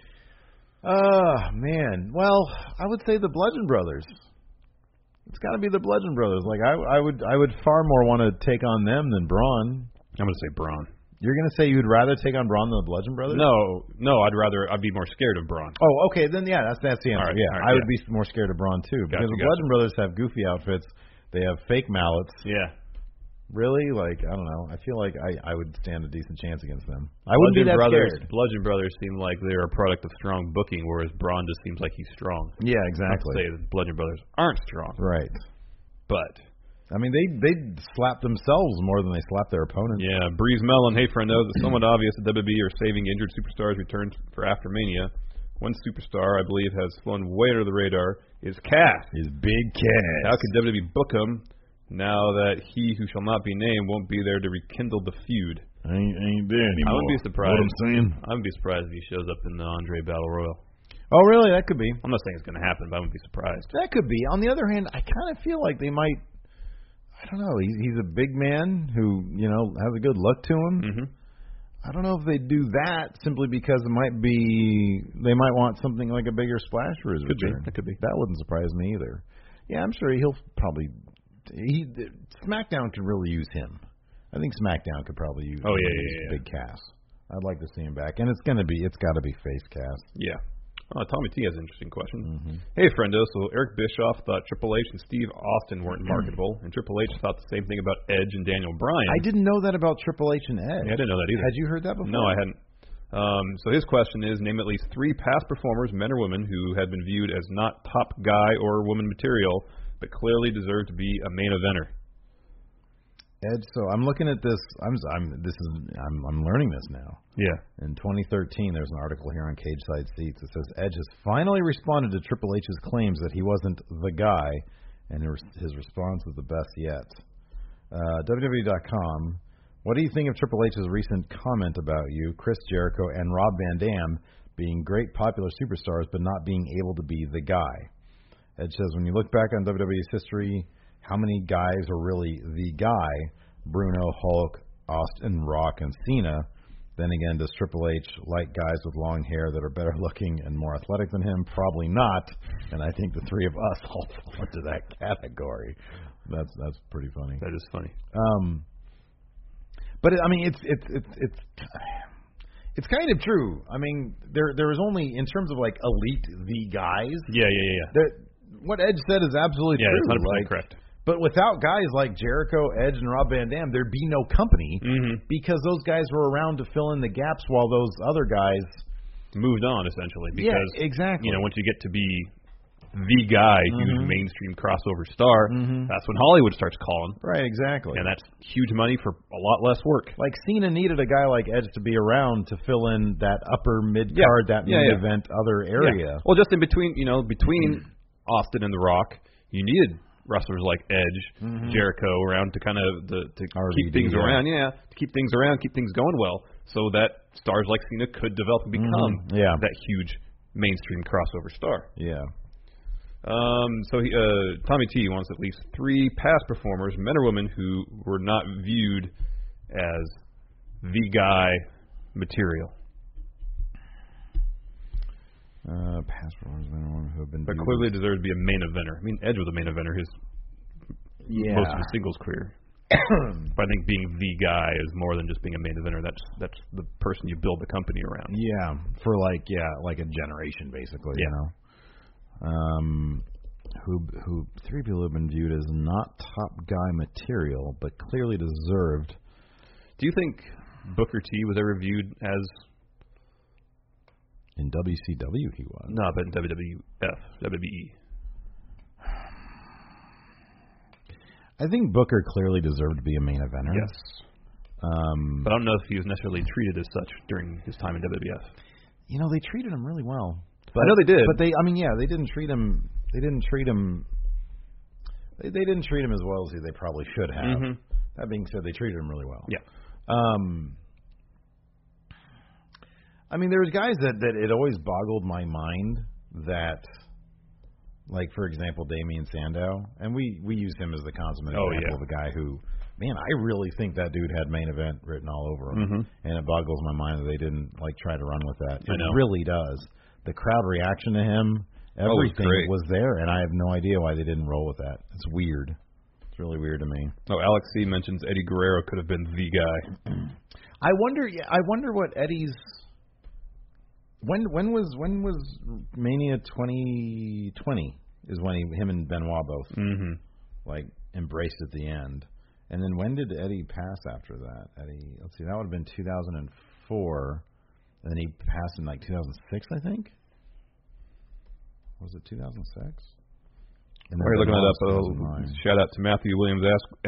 Man. Well, I would say the Bludgeon Brothers. It's got to be the Bludgeon Brothers. Like I would far more want to take on them than Braun. I'm going to say Braun. You're going to say you'd rather take on Braun than the Bludgeon Brothers? No, I'd be more scared of Braun. Oh, okay, then yeah, that's the answer. All right, I would be more scared of Braun too because the Bludgeon Brothers have goofy outfits. They have fake mallets. Yeah. Really? Like, I don't know. I feel like I would stand a decent chance against them. I wouldn't be that scared. Bludgeon Brothers seem like they're a product of strong booking, whereas Braun just seems like he's strong. Yeah, exactly. Not to say that Bludgeon Brothers aren't strong. Right. But I mean, they slap themselves more than they slap their opponents. Yeah, Breeze Mellon, hey friend, knows it's somewhat obvious that WWE are saving injured superstars' returns for after Mania. One superstar I believe has flown way under the radar is Cass. He's Big Cass. How could WWE book him now that he who shall not be named won't be there to rekindle the feud? I ain't there anymore. I wouldn't be surprised. Know what I'm saying? I wouldn't be surprised if he shows up in the Andre Battle Royal. Oh, really? That could be. I'm not saying it's going to happen, but I wouldn't be surprised. That could be. On the other hand, I kind of feel like they might. I don't know. He's a big man who has a good look to him. Mm-hmm. I don't know if they do that simply because they might want something like a bigger splash for his return. It could be. That wouldn't surprise me either. Yeah, I'm sure he'll probably. SmackDown could really use him. I think SmackDown could probably use. Big Cass. I'd like to see him back, and it's got to be face Cass. Yeah. Tommy T has an interesting question. Mm-hmm. Hey, friendo. So Eric Bischoff thought Triple H and Steve Austin weren't marketable, and Triple H thought the same thing about Edge and Daniel Bryan. I didn't know that about Triple H and Edge. Yeah, I didn't know that either. Had you heard that before? No, I hadn't. So his question is, name at least 3 past performers, men or women, who had been viewed as not top guy or woman material, but clearly deserve to be a main eventer. Edge. So I'm looking at this. I'm learning this now. Yeah. In 2013, there's an article here on Cage Side Seats. It says Edge has finally responded to Triple H's claims that he wasn't the guy, and his response was the best yet. WWE.com. What do you think of Triple H's recent comment about you, Chris Jericho, and Rob Van Dam being great popular superstars but not being able to be the guy? Edge says, when you look back on WWE's history, how many guys are really the guy? Bruno, Hulk, Austin, Rock, and Cena. Then again, does Triple H like guys with long hair that are better looking and more athletic than him? Probably not. And I think the 3 of us all fall into that category. That's pretty funny. That is funny. But it's kind of true. I mean, there is only, in terms of like elite the guys. Yeah. What Edge said is absolutely true. Yeah, it's 100% correct. But without guys like Jericho, Edge, and Rob Van Dam, there'd be no company because those guys were around to fill in the gaps while those other guys moved on, essentially. Because, yeah, exactly. Once you get to be the guy, huge mainstream crossover star, that's when Hollywood starts calling. Right, exactly. And that's huge money for a lot less work. Like Cena needed a guy like Edge to be around to fill in that upper mid-card, that main-event other area. Yeah. Well, just in between, between Austin and The Rock, you needed wrestlers like Edge, Jericho around to kind of to keep things around, to keep things around, keep things going well, so that stars like Cena could develop and become that huge mainstream crossover star. Yeah. So Tommy T wants at least 3 past performers, men or women, who were not viewed as the guy material. Past performers, men or women who have been but clearly deserves to be a main eventer. I mean, Edge was a main eventer most of his singles career. But I think being the guy is more than just being a main eventer. That's the person you build the company around. Yeah, for like a generation, basically. Yeah. who three people have been viewed as not top guy material, but clearly deserved. Do you think Booker T was ever viewed as... In WCW he was. No, but in WWE. I think Booker clearly deserved to be a main eventer. Yes. But I don't know if he was necessarily treated as such during his time in WWF. You know, they treated him really well. But, I know they did. But they didn't treat him. They didn't treat him as well as they probably should have. Mm-hmm. That being said, they treated him really well. Yeah. I mean, there was guys that it always boggled my mind that, like, for example, Damien Sandow, and we use him as the consummate example of a guy who, man, I really think that dude had main event written all over him. Mm-hmm. And it boggles my mind that they didn't, like, try to run with that. It really does. The crowd reaction to him, everything was there, and I have no idea why they didn't roll with that. It's weird. It's really weird to me. Oh, Alex C. mentions Eddie Guerrero could have been the guy. I wonder what Eddie's... When was Mania 2020 is when him and Benoit both like embraced at the end. And then when did Eddie pass after that? Eddie, let's see, that would have been 2004. And then he passed in like 2006, I think. Was it 2006? We're looking it up. Shout out to Matthew Williams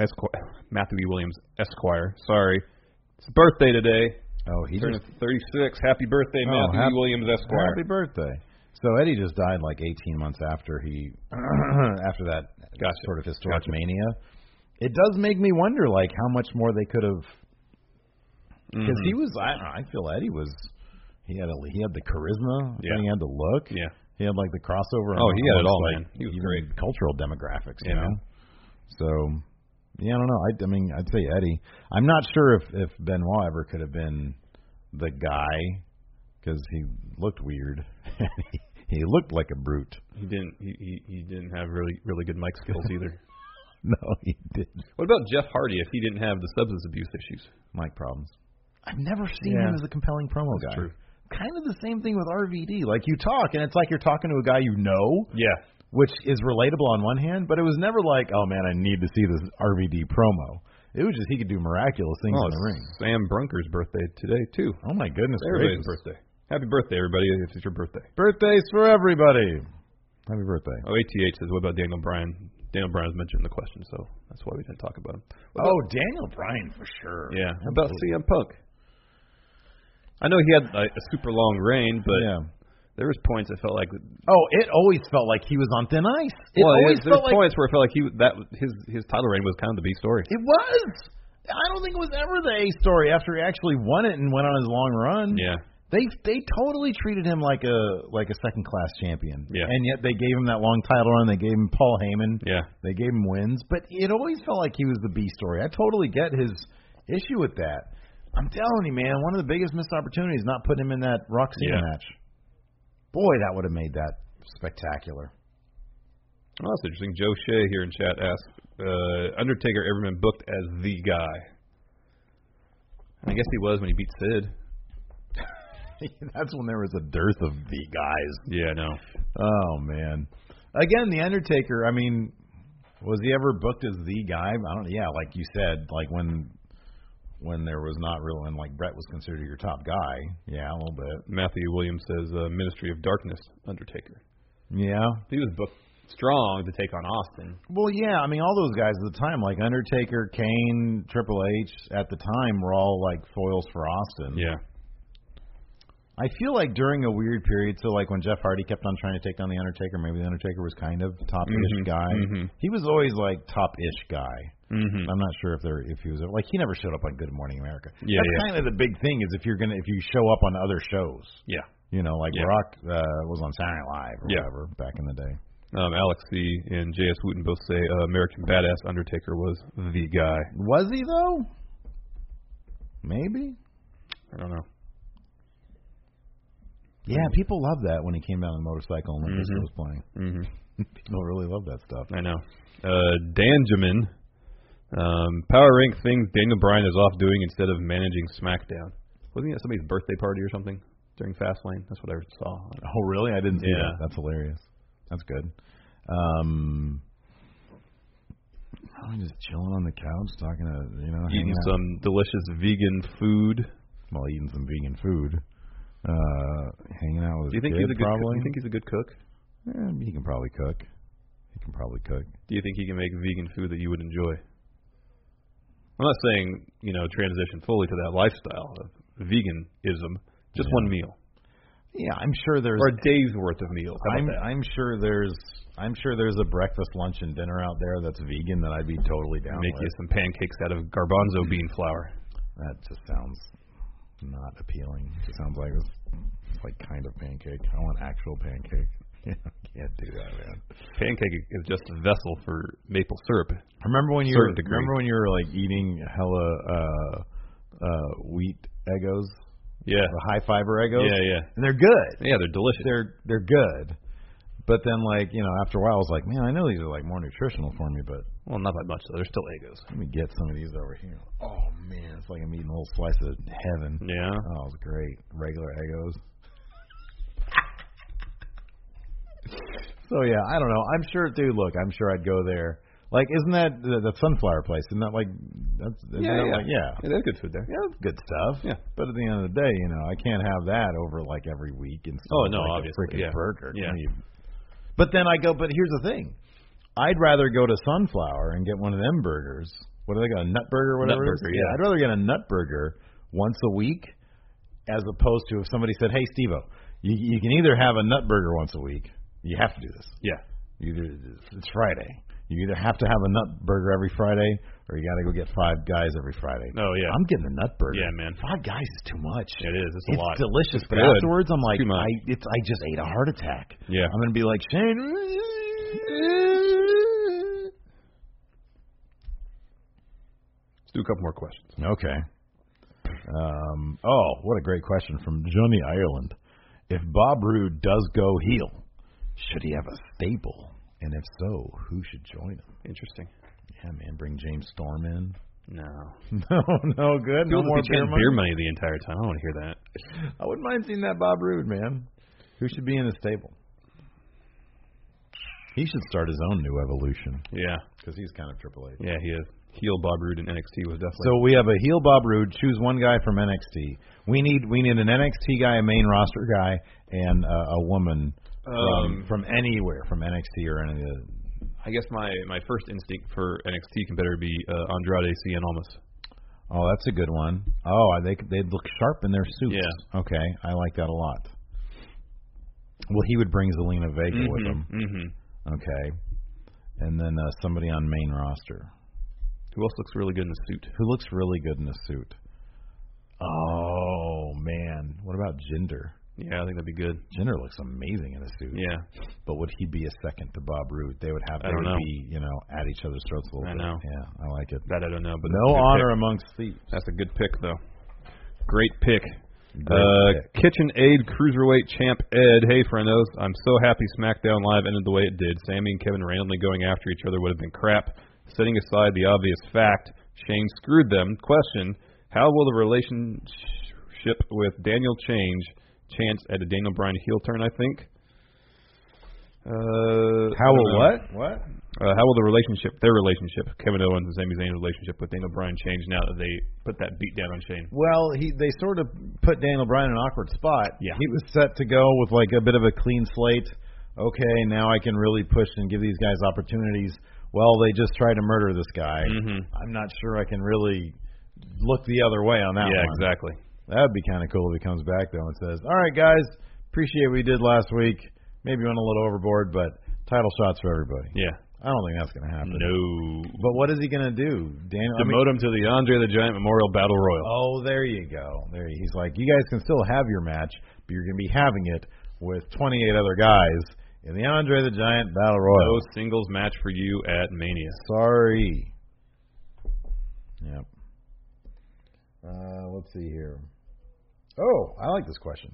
Esquire. Sorry, it's his birthday today. Oh, he turned 36. Happy birthday, Matthew Williams Esquire. Happy birthday. So Eddie just died like 18 months after after that sort of historic mania. It does make me wonder, like, how much more they could have. Because he was, I don't know, I feel Eddie was. He had the charisma. Yeah. He had the look. Yeah. He had like the crossover. Oh, he had it all, like, man. He was great. Cultural demographics, you know. So. Yeah, I don't know. I mean, I'd say Eddie. I'm not sure if Benoit ever could have been the guy because he looked weird. he looked like a brute. He didn't. He didn't have really good mic skills either. No, he didn't. What about Jeff Hardy if he didn't have the substance abuse issues? Mic problems. I've never seen him as a compelling promo guy. True. Kind of the same thing with RVD. Like, you talk, and it's like you're talking to a guy you know. Yeah. Which is relatable on one hand, but it was never like, oh, man, I need to see this RVD promo. It was just he could do miraculous things in the ring. Sam Brunker's birthday today, too. Oh, my goodness. Everybody's birthday. Happy birthday, everybody, if it's your birthday. Birthdays for everybody. Happy birthday. Oh, ATH says, what about Daniel Bryan? Daniel Bryan's mentioned in the question, so that's why we didn't talk about him. Daniel Bryan for sure. Yeah. How about CM Punk? I know he had a super long reign, but there was points I felt like. Oh, it always felt like he was on thin ice. There was points where it felt like his title reign was kind of the B story. It was. I don't think it was ever the A story after he actually won it and went on his long run. Yeah. They totally treated him like a second class champion. Yeah. And yet they gave him that long title run. They gave him Paul Heyman. Yeah. They gave him wins, but it always felt like he was the B story. I totally get his issue with that. I'm telling you, man, one of the biggest missed opportunities not putting him in that Rock Cena match. Boy, that would have made that spectacular. Oh, that's interesting. Joe Shea here in chat asked, Undertaker ever been booked as the guy? I guess he was when he beat Sid. That's when there was a dearth of the guys. Yeah, no. Oh, man. Again, the Undertaker, I mean, was he ever booked as the guy? I don't know. Yeah, like you said, like when there was not real, and like Brett was considered your top guy. Yeah, a little bit. Matthew Williams says Ministry of Darkness Undertaker. Yeah. He was booked strong to take on Austin. Well, yeah, I mean, all those guys at the time, like Undertaker, Kane, Triple H, at the time were all like foils for Austin. Yeah. I feel like during a weird period, so like when Jeff Hardy kept on trying to take on The Undertaker, maybe The Undertaker was kind of top-ish guy. Mm-hmm. He was always like top-ish guy. Mm-hmm. I'm not sure if he was like, he never showed up on Good Morning America. Yeah, that's kind of the big thing is if you show up on other shows. Yeah. You know, like Rock was on Saturday Night Live or whatever back in the day. Alex C. and J.S. Wooten both say American Badass Undertaker was the guy. Was he though? Maybe. I don't know. Yeah, people love that when he came down on the motorcycle and Limp Bizkit was playing. Mm-hmm. People really love that stuff. I know. Danjamin, Power Rank things Daniel Bryan is off doing instead of managing SmackDown. Wasn't he at somebody's birthday party or something during Fastlane? That's what I saw. Oh, really? I didn't see that. That's hilarious. That's good. I'm just chilling on the couch, talking to, eating some delicious vegan food. Well, eating some vegan food. Hanging out with Do you think his he's a kid, good cook? probably. Do you think he's a good cook? Yeah, he can probably cook. Do you think he can make vegan food that you would enjoy? I'm not saying, transition fully to that lifestyle of veganism. Just one meal. Yeah, I'm sure there's or a day's worth of meals. I'm sure there's a breakfast, lunch, and dinner out there that's vegan that I'd be totally down Make with. you some pancakes out of garbanzo bean flour. That just sounds not appealing. It sounds like it's like kind of pancake. I want actual pancake. Can't do that, man. Pancake is just a vessel for maple syrup. Remember when you were like eating hella wheat Eggos? Yeah. The high fiber Eggos? Yeah. And they're good. Yeah, they're delicious. They're good. But then, after a while, I was like, man, I know these are, more nutritional for me, but... Well, not by much, though. They're still Eggos. Let me get some of these over here. Oh, man, it's like I'm eating a little slice of heaven. Yeah? Oh, it was great. Regular Eggos. So, yeah, I don't know. I'm sure, dude, look, I'm sure I'd go there. Isn't that the sunflower place? Isn't that Yeah, there's good food there. Yeah, it's good stuff. Yeah. But at the end of the day, I can't have that over, every week and stuff. Oh, no, a obviously. freaking burger. Yeah. But then but here's the thing. I'd rather go to Sunflower and get one of them burgers. What do they got? A nut burger or whatever Nut it is? burger, yeah. I'd rather get a nut burger once a week as opposed to if somebody said, hey, Steve-O, you can either have a nut burger once a week. You have to do this. Yeah. It's Friday. You either have to have a nut burger every Friday or you got to go get Five Guys every Friday. Oh, yeah. I'm getting a nut burger. Yeah, man. Five Guys is too much. It is. It's a lot. It's delicious, but good. afterwards I'm like, Too much. I just ate a heart attack. Yeah. I'm going to be like, Shane. Let's do a couple more questions. Okay. What a great question from Johnny Ireland. If Bob Roode does go heel, should he have a stable? And if so, who should join him? Interesting. Yeah, man, bring James Storm in. No. No good. No more beer money the entire time. I don't want to hear that. I wouldn't mind seeing that Bob Roode, man. Who should be in the stable? He should start his own new evolution. Yeah. Because he's kind of Triple H. Yeah, he is. Heel Bob Roode in NXT was definitely. So we have a heel Bob Roode. Choose one guy from NXT. We need an NXT guy, a main roster guy, and a woman from anywhere, from NXT or any of the. I guess my first instinct for NXT can better be Andrade Cien Almas. Oh, that's a good one. Oh, they'd look sharp in their suits. Yeah. Okay, I like that a lot. Well, he would bring Zelina Vega with him. Mm-hmm. Okay. And then somebody on main roster. Who else looks really good in a suit? Who looks really good in a suit? Oh, man. What about Jinder? Yeah, I think that'd be good. Jinder looks amazing in a suit. Yeah. But would he be a second to Bob Roode? They would be, at each other's throats a little bit. I know. Yeah, I like it. That I don't know. But no honor amongst thieves. That's a good pick, though. Great pick. Great pick. KitchenAid Cruiserweight Champ Ed. Hey, friendos. I'm so happy SmackDown Live ended the way it did. Sammy and Kevin randomly going after each other would have been crap. Setting aside the obvious fact, Shane screwed them. Question, how will the relationship with Daniel change? Chance at a Daniel Bryan heel turn, I think. How will what? What? How will their relationship, Kevin Owens and Sami Zayn's relationship with Daniel Bryan change now that they put that beat down on Shane? Well, they sort of put Daniel Bryan in an awkward spot. Yeah. He was set to go with a bit of a clean slate. Okay, now I can really push and give these guys opportunities. Well, they just tried to murder this guy. Mm-hmm. I'm not sure I can really look the other way on that one. Yeah, exactly. That would be kind of cool if he comes back, though, and says, all right, guys, appreciate what we did last week. Maybe went a little overboard, but title shots for everybody. Yeah. I don't think that's going to happen. No. But what is he going to do? Demote him to the Andre the Giant Memorial Battle Royal. Oh, there you go. He's like, you guys can still have your match, but you're going to be having it with 28 other guys in the Andre the Giant Battle Royal. No singles match for you at Mania. Sorry. Yep. Let's see here. Oh, I like this question.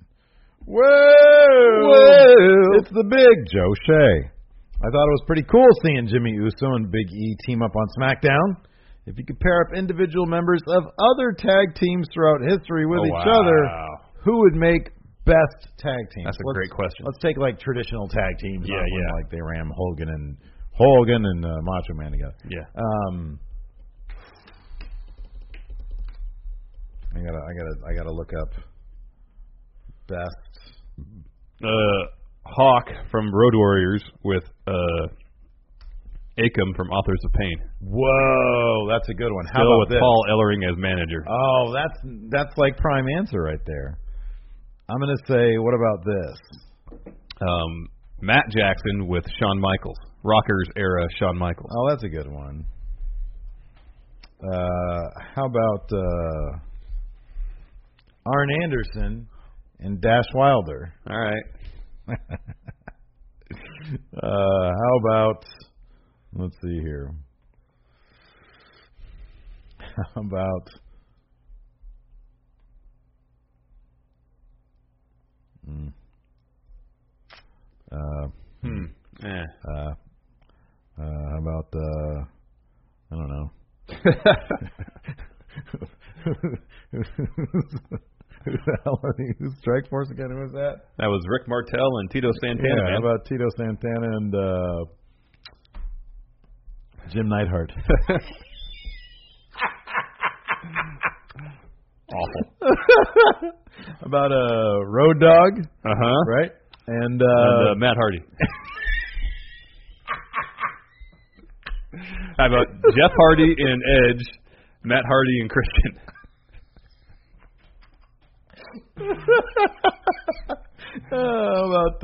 Whoa! It's the big Joe Shea. I thought it was pretty cool seeing Jimmy Uso and Big E team up on SmackDown. If you could pair up individual members of other tag teams throughout history with each other, who would make Best tag teams. That's a great question. Let's take like traditional tag teams. Yeah. Like they ran Hogan and Macho Man together. Yeah. I gotta look up best. Hawk from Road Warriors with Akam from Authors of Pain. Whoa, that's a good one. How Still about with this? Paul Ellering as manager. Oh, that's like prime answer right there. I'm gonna say, what about this? Matt Jackson with Shawn Michaels. Rockers era Shawn Michaels. Oh, that's a good one. How about Arn Anderson and Dash Wilder? All right. How about, let's see here. How about how about I don't know. Who's Strike Force again? Who was that? That was Rick Martel and Tito Santana. Yeah, man. how about Tito Santana and Jim Neidhart? Awful. How about Road Dogg? Right? And Matt Hardy. How about Jeff Hardy and Edge, Matt Hardy and Christian? How about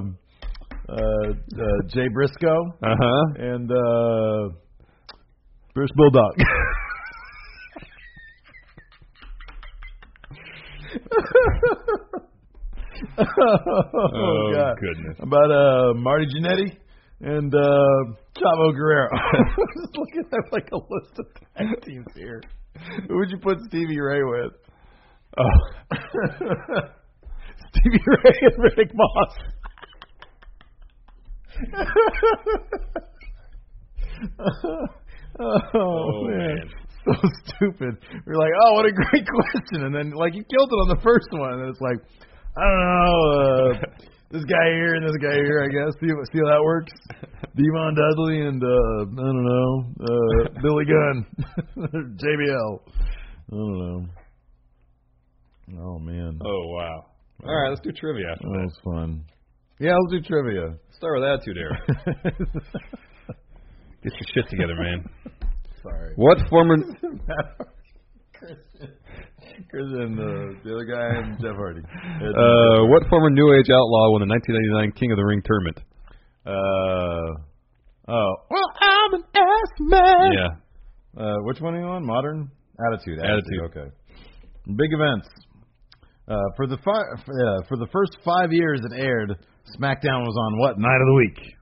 Jay Briscoe? And Bruce Bulldog. Oh God. Goodness. How about Marty Jannetty and Chavo Guerrero? I'm just looking at like a list of tag teams here. Who would you put Stevie Ray with? Oh. Stevie Ray and Riddick Moss. Oh man. So stupid. We're like, oh, what a great question. And then, like, you killed it on the first one. And it's like, I don't know, this guy here and this guy here, I guess. See how that works? Devon Dudley and, I don't know, Billy Gunn. JBL. I don't know. Oh, man. Oh, wow. All right, let's do trivia after That that. was fun. Yeah, let's do trivia. Start with Attitude Era. Get your shit together, man. Sorry. What former... Christian, the other guy, and Jeff Hardy. What former New Age outlaw won the 1999 King of the Ring tournament? Well, I'm an ass man. Yeah. Which one are you on? Modern? Attitude. Okay. Big events. For the first 5 years it aired, SmackDown was on what night of the week?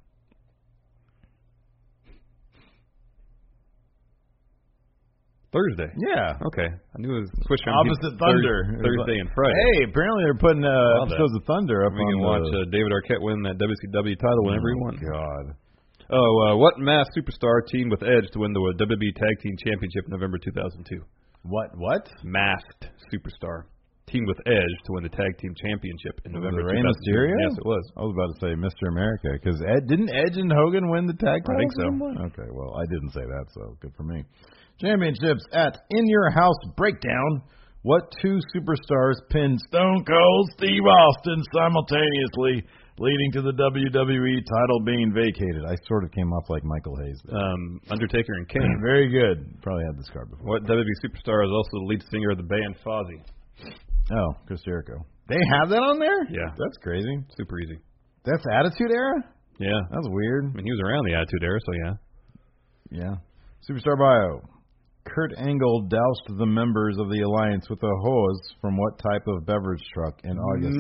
Thursday. Yeah. Okay. I knew it was switching Opposite Thunder. Thursday and Friday. Hey, apparently they're putting episodes of Thunder up We can on watch David Arquette win that WCW title whenever he won. God. Oh, what masked superstar teamed with Edge to win the WWE Tag Team Championship in November 2002? What? Masked superstar teamed with Edge to win the Tag Team Championship in November 2002. Rey Mysterio? Yes, it was. I was about to say Mr. America because didn't Edge and Hogan win the tag titles? I think so. Okay, well, I didn't say that, so good for me. Championships at In Your House Breakdown. What two superstars pinned Stone Cold Steve Austin simultaneously, leading to the WWE title being vacated? I sort of came off like Michael Hayes. Undertaker and Kane. Very good. Probably had this card before. What WWE superstar is also the lead singer of the band Fozzy? Oh, Chris Jericho. They have that on there? Yeah. That's crazy. Super easy. That's Attitude Era? Yeah. That's weird. I mean, he was around the Attitude Era, so yeah. Yeah. Superstar bio. Kurt Angle doused the members of the Alliance with a hose from what type of beverage truck in August?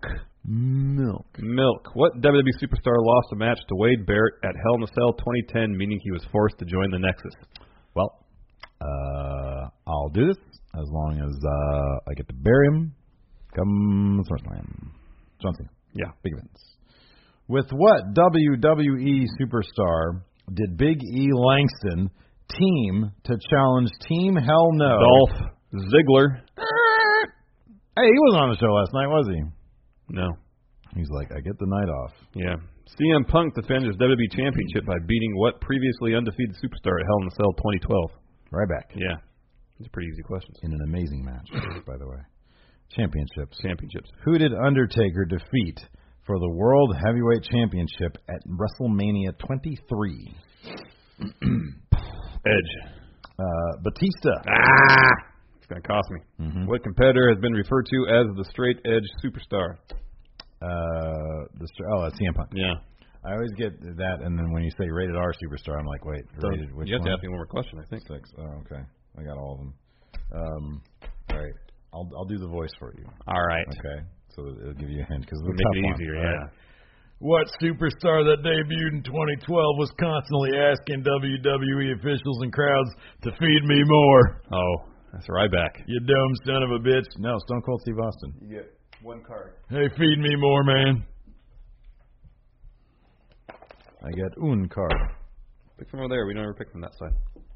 Milk. What WWE superstar lost a match to Wade Barrett at Hell in a Cell 2010, meaning he was forced to join the Nexus? Well, I'll do this as long as I get to bury him. Come SummerSlam. John Cena. Yeah. Big events. With what WWE superstar did Big E Langston team to challenge Team Hell No? Dolph Ziggler. Hey, he wasn't on the show last night, was he? No. He's like, I get the night off. Yeah. CM Punk defended his WWE Championship by beating what previously undefeated superstar at Hell in a Cell 2012? Ryback. Yeah. These are pretty easy questions. In an amazing match, by the way. Championships. Who Who did Undertaker defeat for the World Heavyweight Championship at WrestleMania 23? Edge. Batista. It's going to cost me. Mm-hmm. What competitor has been referred to as the straight edge superstar? That's CM Punk. Yeah. I always get that, and then when you say rated R superstar, I'm like, wait, rated which you have one? to ask me one more question, I think. 6. Oh, okay. I got all of them. All right. I'll do the voice for you. All right. Okay. So it'll give you a hint because Make it easier, right? What superstar that debuted in 2012 was constantly asking WWE officials and crowds to feed me more? Oh, that's Ryback. You dumb son of a bitch. No, Stone Cold Steve Austin. You get one card. Hey, feed me more, man. I get un card. Pick from over there. We don't ever pick from that side.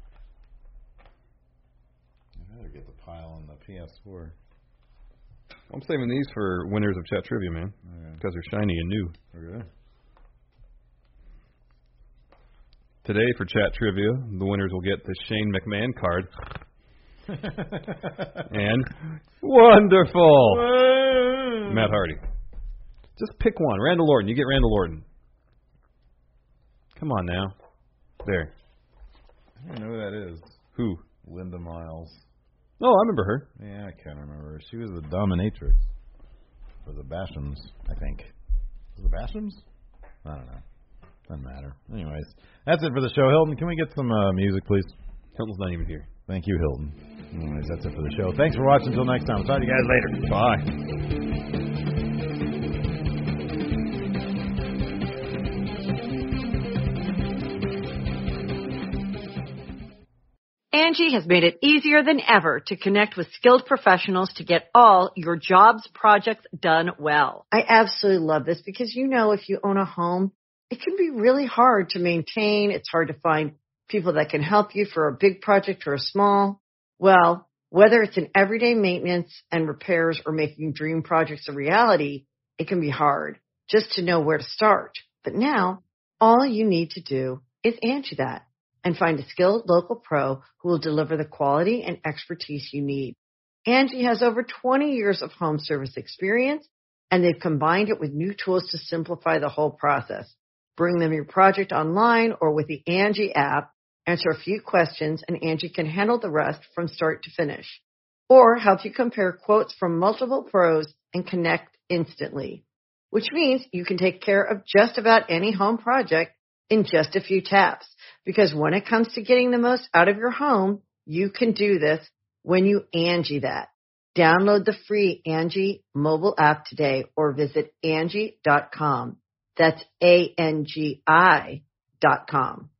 I better get the pile on the PS4. I'm saving these for winners of chat trivia, man. Because they're shiny and new. Okay. Today for chat trivia, the winners will get the Shane McMahon card. And wonderful Matt Hardy. Just pick one. Randall Orton. You get Randall Orton. Come on now. There. I don't know who that is. Who? Linda Miles. Oh, I remember her. Yeah, I can't remember. She was the dominatrix for the Bashams, I think. Was it Bashams? I don't know. Doesn't matter. Anyways, that's it for the show. Hilton, can we get some music, please? Hilton's not even here. Thank you, Hilton. Anyways, that's it for the show. Thanks for watching. Until next time. Talk to you guys later. Bye. Angie has made it easier than ever to connect with skilled professionals to get all your jobs projects done well. I absolutely love this because, you know, if you own a home, it can be really hard to maintain. It's hard to find people that can help you for a big project or a small. Well, whether it's in everyday maintenance and repairs or making dream projects a reality, it can be hard just to know where to start. But now, all you need to do is Angie that and find a skilled local pro who will deliver the quality and expertise you need. Angie has over 20 years of home service experience, and they've combined it with new tools to simplify the whole process. Bring them your project online or with the Angie app, answer a few questions, and Angie can handle the rest from start to finish. Or help you compare quotes from multiple pros and connect instantly, which means you can take care of just about any home project in just a few taps. Because when it comes to getting the most out of your home, you can do this when you Angie that. Download the free Angie mobile app today or visit Angie.com. That's ANGI.com.